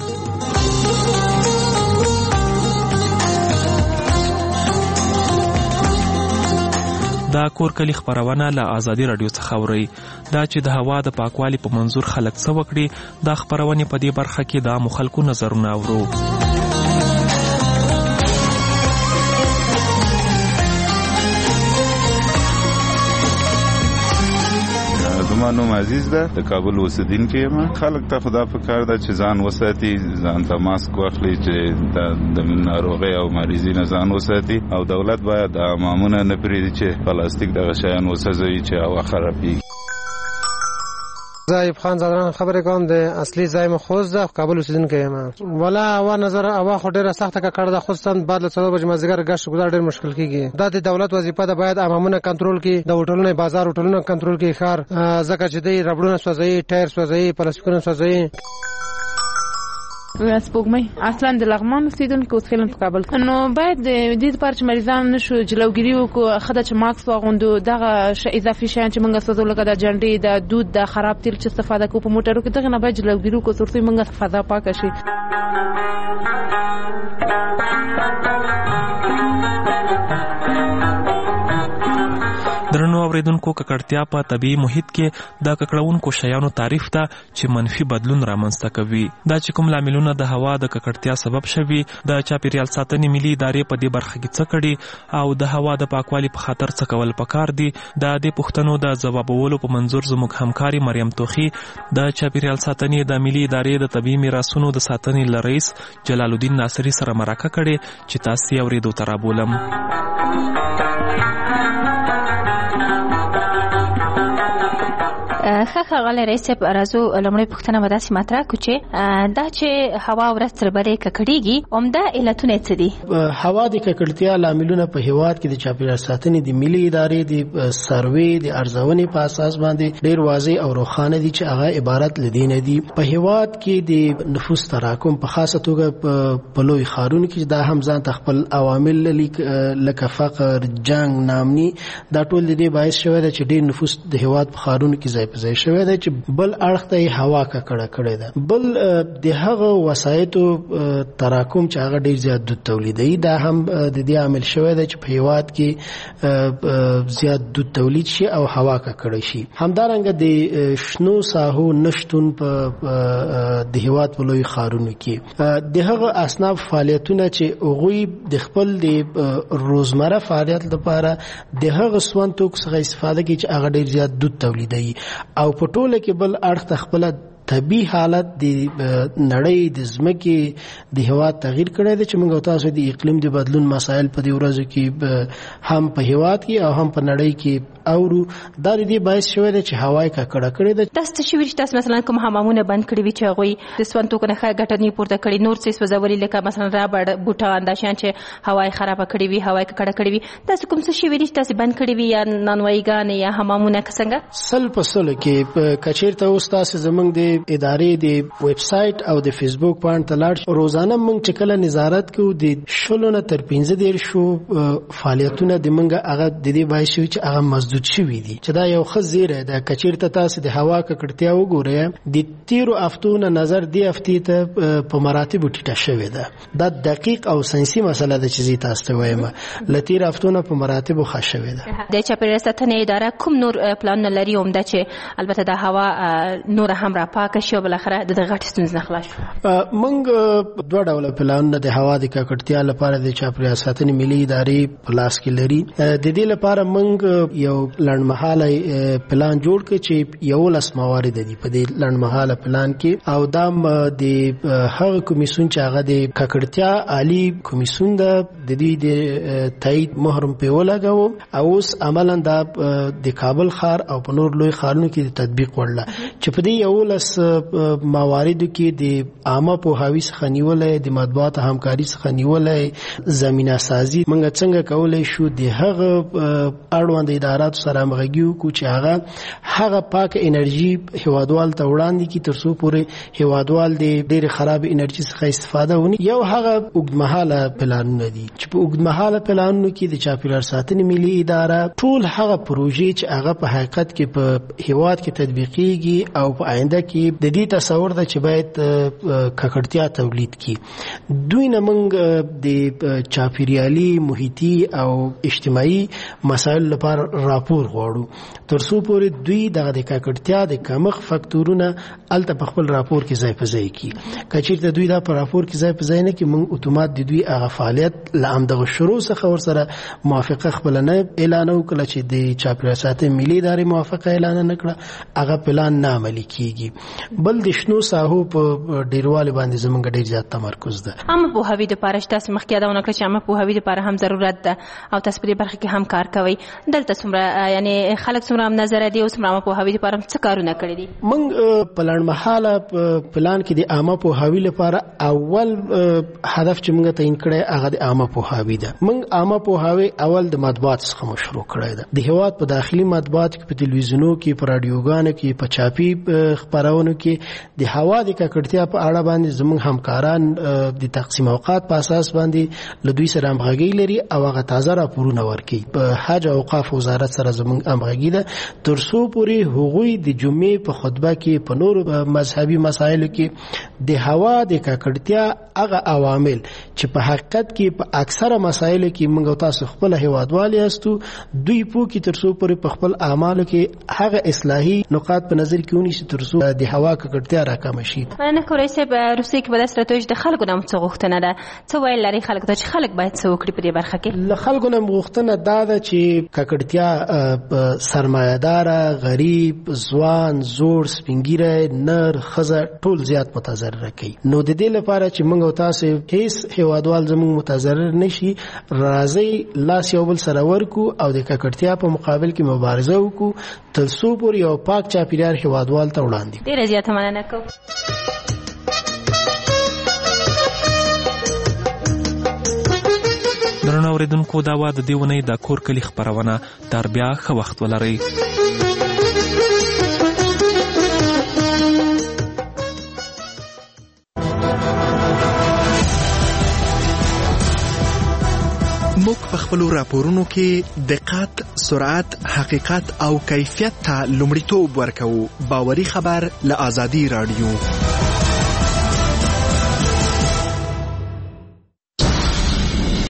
دا کور کلی خبرونه له آزادي رادیو څخه اوري. دا چې د هوا د پاکوالي په منظور خلک څه وکړي، دا خبرونه په دې برخه کې د عامو خلکو نظرونه اورو. زما نوم عزیز ده، د کابل اوسیدونکی یم. خلک ته خدا په کار ده چې ځان وساتي، ځان ته ماسک واخلي چې د ناروغۍ او مریضۍ نه ځان وساتي، او دولت باید د امامونه نه پرېږدي چې پلاستیک دغه شیان وسوځوي چې هوا خرابېږي. زایب خان زادران خبرې کوم د اصلي ځای مې خوست ده، کابل اوسیدونکی یم. ولا هوا نظر هوا خو ډېره سخته ککړه ده، خصوصا بعد له څلور بجې مازدیګر ګشت ګزار ډېر مشکل کېږي. دا د دولت وظیفه ده، باید امامونه کنټرول کړي، د هوټلونو بازار هوټلونه کنټرول کړي ښار، ځکه چې دوی ربړونه سوځوي، ټایر سوځوي، پلاستیکونه سوځوي. سپوږمۍ اصلا د لغمان اوسیدونکو اوس خلم په کابل نو باید د دې لپاره چې مریضان نشو جلوګیری وکړو، خدای چې ماکس واغوندو، دغه اضافي شیان چې موږ سوځو لکه د جنډې، د دود، د خراب تیل چې استفاده کوو په موټرو کې، دغه نه باید جلوګیری وکړو ترڅو موږ فضا پاکه شي. درنو اوریدونکو ککړتیا په طبیعي محیط کې د ککړونکو شیانو تعریف ته چې منفي بدلون رامنځته کوي. دا چې کوم لاملونه د هوا د ککړتیا سبب شوي، د چاپیریال ساتنې ملي ادارې په دې برخه کې څه کړي او د هوا د پاکوالي په خاطر څه کول پکار دي، د دې پوښتنو د ځوابولو په منظور زموږ همکاري مریم توخي د چاپیریال ساتنې د ملي ادارې د طبیعي میراثونو د ساتنې له رئیس جلال الدین ناصري سره مرکه کړې چې تاسو یې اورېدو ته رابولم. ښه ښاغلی رئیس صاحب، راځو لومړۍ پوښتنه به داسې مطرح کړو چې دا چې هوا ورځ تر بلې ککړېږي، عمده علتونه یې څه دي؟ هوا د ککړتیا لاملونه په هیواد کې د چاپیریال ساتنې د ملي ادارې د سروې د ارزونې په اساس باندې ډېر واضح او روښانه دي چې هغه عبارت له دې نه دي. په هیواد کې د نفوس تراکم په خاصه توګه په لوی ښارونو کې دا هم ځان ته خپل عوامل لکه فقر، جنګ، ناامني، دا ټول د دې باعث شوی دی چې ډېر نفوس د هیواد په ښارونو کې ځای ځای شوی دی چې بل اړخ ته هوا ککړه کړې ده. بل د هغه وسایطو تراکم چې هغه ډېر زیات دود تولیدوي، دا هم د دې عامل شوی دی چې په هیواد کې زیات دود تولید شي او هوا ککړه شي. همدارنګه د شنو ساحو نشتون په د هیواد په لوی ښارونو کې د هغه اصناف فعالیتونه چې هغوی د خپل د روزمره فعالیت لپاره د هغه سون توکو څخه استفاده کوي چې هغه ډېر زیات دود تولیدوي او په ټوله کې بل اړخ ته خپل طبیعي حالت د نړۍ د ځمکې د هوا تغییر کړی دی چې موږ تاسو د اقلیم د بدلون مسایل په دې ورځو کې هم په هیواد کې او هم په نړۍ کې اورو. دا د دې باعث شوی دی چې هوا یې ککړه کړې ده. داسې څه شوي چې تاسو مثلا کوم حمامونه بند کړي وي چې هغوی د سون توکو نه ښه ګټه نه پورته کړي، نور څه سوځولي لکه مثلا رابړ بوټان دا شیان چې هوا یې خرابه کړې وي، هوا یې ککړه کړې وي، داسې کوم څه شوي دي چې تاسو بند کړي وي یا نانوایيګانې یا حمامونه که څنګه؟ سل په سلو کې که چېرته اوس تاسو زموږ د ادارې د ویب سایټ او د فیسبوک باندې تلاړ روزانه موږ چې کله نظارت کوو د شلو نه تر پنځه دېرشو فعالیتونه د موږ هغه د دې باعث شوي چې هغه مسدود شوي دي، چې دا یو ښه زیری ده. که چېرته تاسو د هوا ککړتیا وګورئ، د تیرو هفتو نه نظر دې هفتې ته په مراتبو ټیټه شوې ده. دا دقیق او ساینسي مسله ده چې زه تاسو ته وایم، له تیرو هفتو نه په مراتبو ښه شوې ده. د چاپیریال ساتنې اداره کوم نور پلانونه لري عمده چې البته د هوا نور هم را پاکه شي او بالاخره د غټ ستونزې نه خلاص شو؟ موږ دوه ډوله پلانونه د هوا د ککړتیا لپاره د چاپیریال ساتنې ملي ادارې په لاس کې لري. د دې لپاره موږ یو لنډمهاله پلان جوړ کړ چې یولس موارد دي په دې لنډمهاله پلان کې، او دا د هغه کمیسیون چې هغه د ککړتیا عالی کمیسیون ده د دې د تایید مهر په ولګاوه او اوس عملاً دا د کابل ښار او په نور لوی ښارونو کې د تطبیق وړله چې په دې یولس مواردو کې د عامه پوهاوي څخه نیولای، د مطبوعاتو همکاري څخه نیولای، زمینه سازي موږ څنګه کولای شو د هغه اړوند اداراتو سره همغږي وکړو چې هغه هغه پاک انرژي هیوادوال ته وړاندې کړي تر څو پورې هیوادوال د ډېرې خراب انرژي څخه استفاده ونی. یو هغه اوږدمهاله پلانونه دي چې په اوږدمهاله پلانونو کې د چاپیریال ساتنې ملي اداره ټول هغه پروژې چې هغه په حقیقت کې په هیواد کې تطبیقیږي او په آینده کې د دې تصور ده چې باید ککړتیا تولید کړي. دوی نه موږ د چاپیریالي، محیطي او اجتماعي مسایل لپاره راپور غواړو تر څو پورې دوی دغه د ککړتیا د کمښت فاکتورونه الته په خپل راپور کې ځای په ځای کړي. که چېرته دوی دا په راپور کې ځای په ځای نه کړي، موږ اتومات د دوی هغه فعالیت له همدغه شروع څخه ورسره موافقه خپله نه اعلان وکړه چې د چاپیریال ساتنې ملي ادارې موافقه اعلان نه کړه، هغه پلان نه عملي کېږي. بل د شنو ساحو په ډیروالي باندې زموږ ډېر زیات تمرکز ده. عامه پوهاوي دپاره چې تاسو مخکې یادونه کړه چې عامه پوهاوي دپاره هم ضرورت ده او تاسو په دې برخه کې هم کار کوئ. دلته څومره یعنې خلک څومره هم نظره دي او څومره عامه پوهاوي دپاره څه کارونه کړي دي؟ موږ په لنډمهاله پلان کې د عامه پوهاوي لپاره اول هدف چې موږ تعین کړی هغه د عامه پوهاوي ده. موږ عامه پوهاوي اول د مطبوعات څخه مشروع کړی ده. د هیواد په داخلي مطبوعات کې، په تلویزیونو کې، په راډیوګانو کې، په چاپي خپرونو خبرونو کې د هوا د ککړتیا په اړه باندې زموږ همکاران د تقسیم اوقات په اساس باندې له دوی سره همغږي لري او هغه تازه راپورونه ورکوي. په حج او اوقاف وزارت سره زموږ همغږي ده تر څو پورې هغوی د جمعې په خطبه کې په نورو مذهبي مسایلو کې د هوا د ککړتیا هغه عوامل چې په حقیقت کې په اکثره مسایلو کې موږ تاسو خپل هیوادوال یاستو دوی پو کې تر څو پورې په خپل اعمالو کې هغه اصلاحي نقاط په نظر کې ونیسي تر څو د هوا ککړتیا راکمه شي. نه کولای شي په روسي کې بل ستراتیژي د خلکو د څه غوښتنه ده څه ویل لري خلک ته چې خلک باید څه وکړي په دې برخه کې؟ له خلکو نه غوښتنه دا ده چې ککړتیا سرمایه‌دار غریب ځوان زوړ سپینګیره نر خزه ټول زیات متضرر کوي. نو د دې لپاره چې موږ تاسو هیڅ هیوادوال زموږ متضرر نشي راځي لاس یو بل سره ورکو او د ککړتیا په مقابل کې مبارزه وکړو تر څو پورې یو پاک چاپیریال هیوادوال ته وړاندې. ډیره زیاته مننه کوم. درنو اوریدونکو دا وا د دې ونې د کور کلی خبرونه تر بیا ښه وخت ولرئ. موږ په خپلو راپورونو کې دقت، سرعت، حقیقت او کیفیت ته لومړیتوب ورکوو. باوري خبر له آزادي راډیو.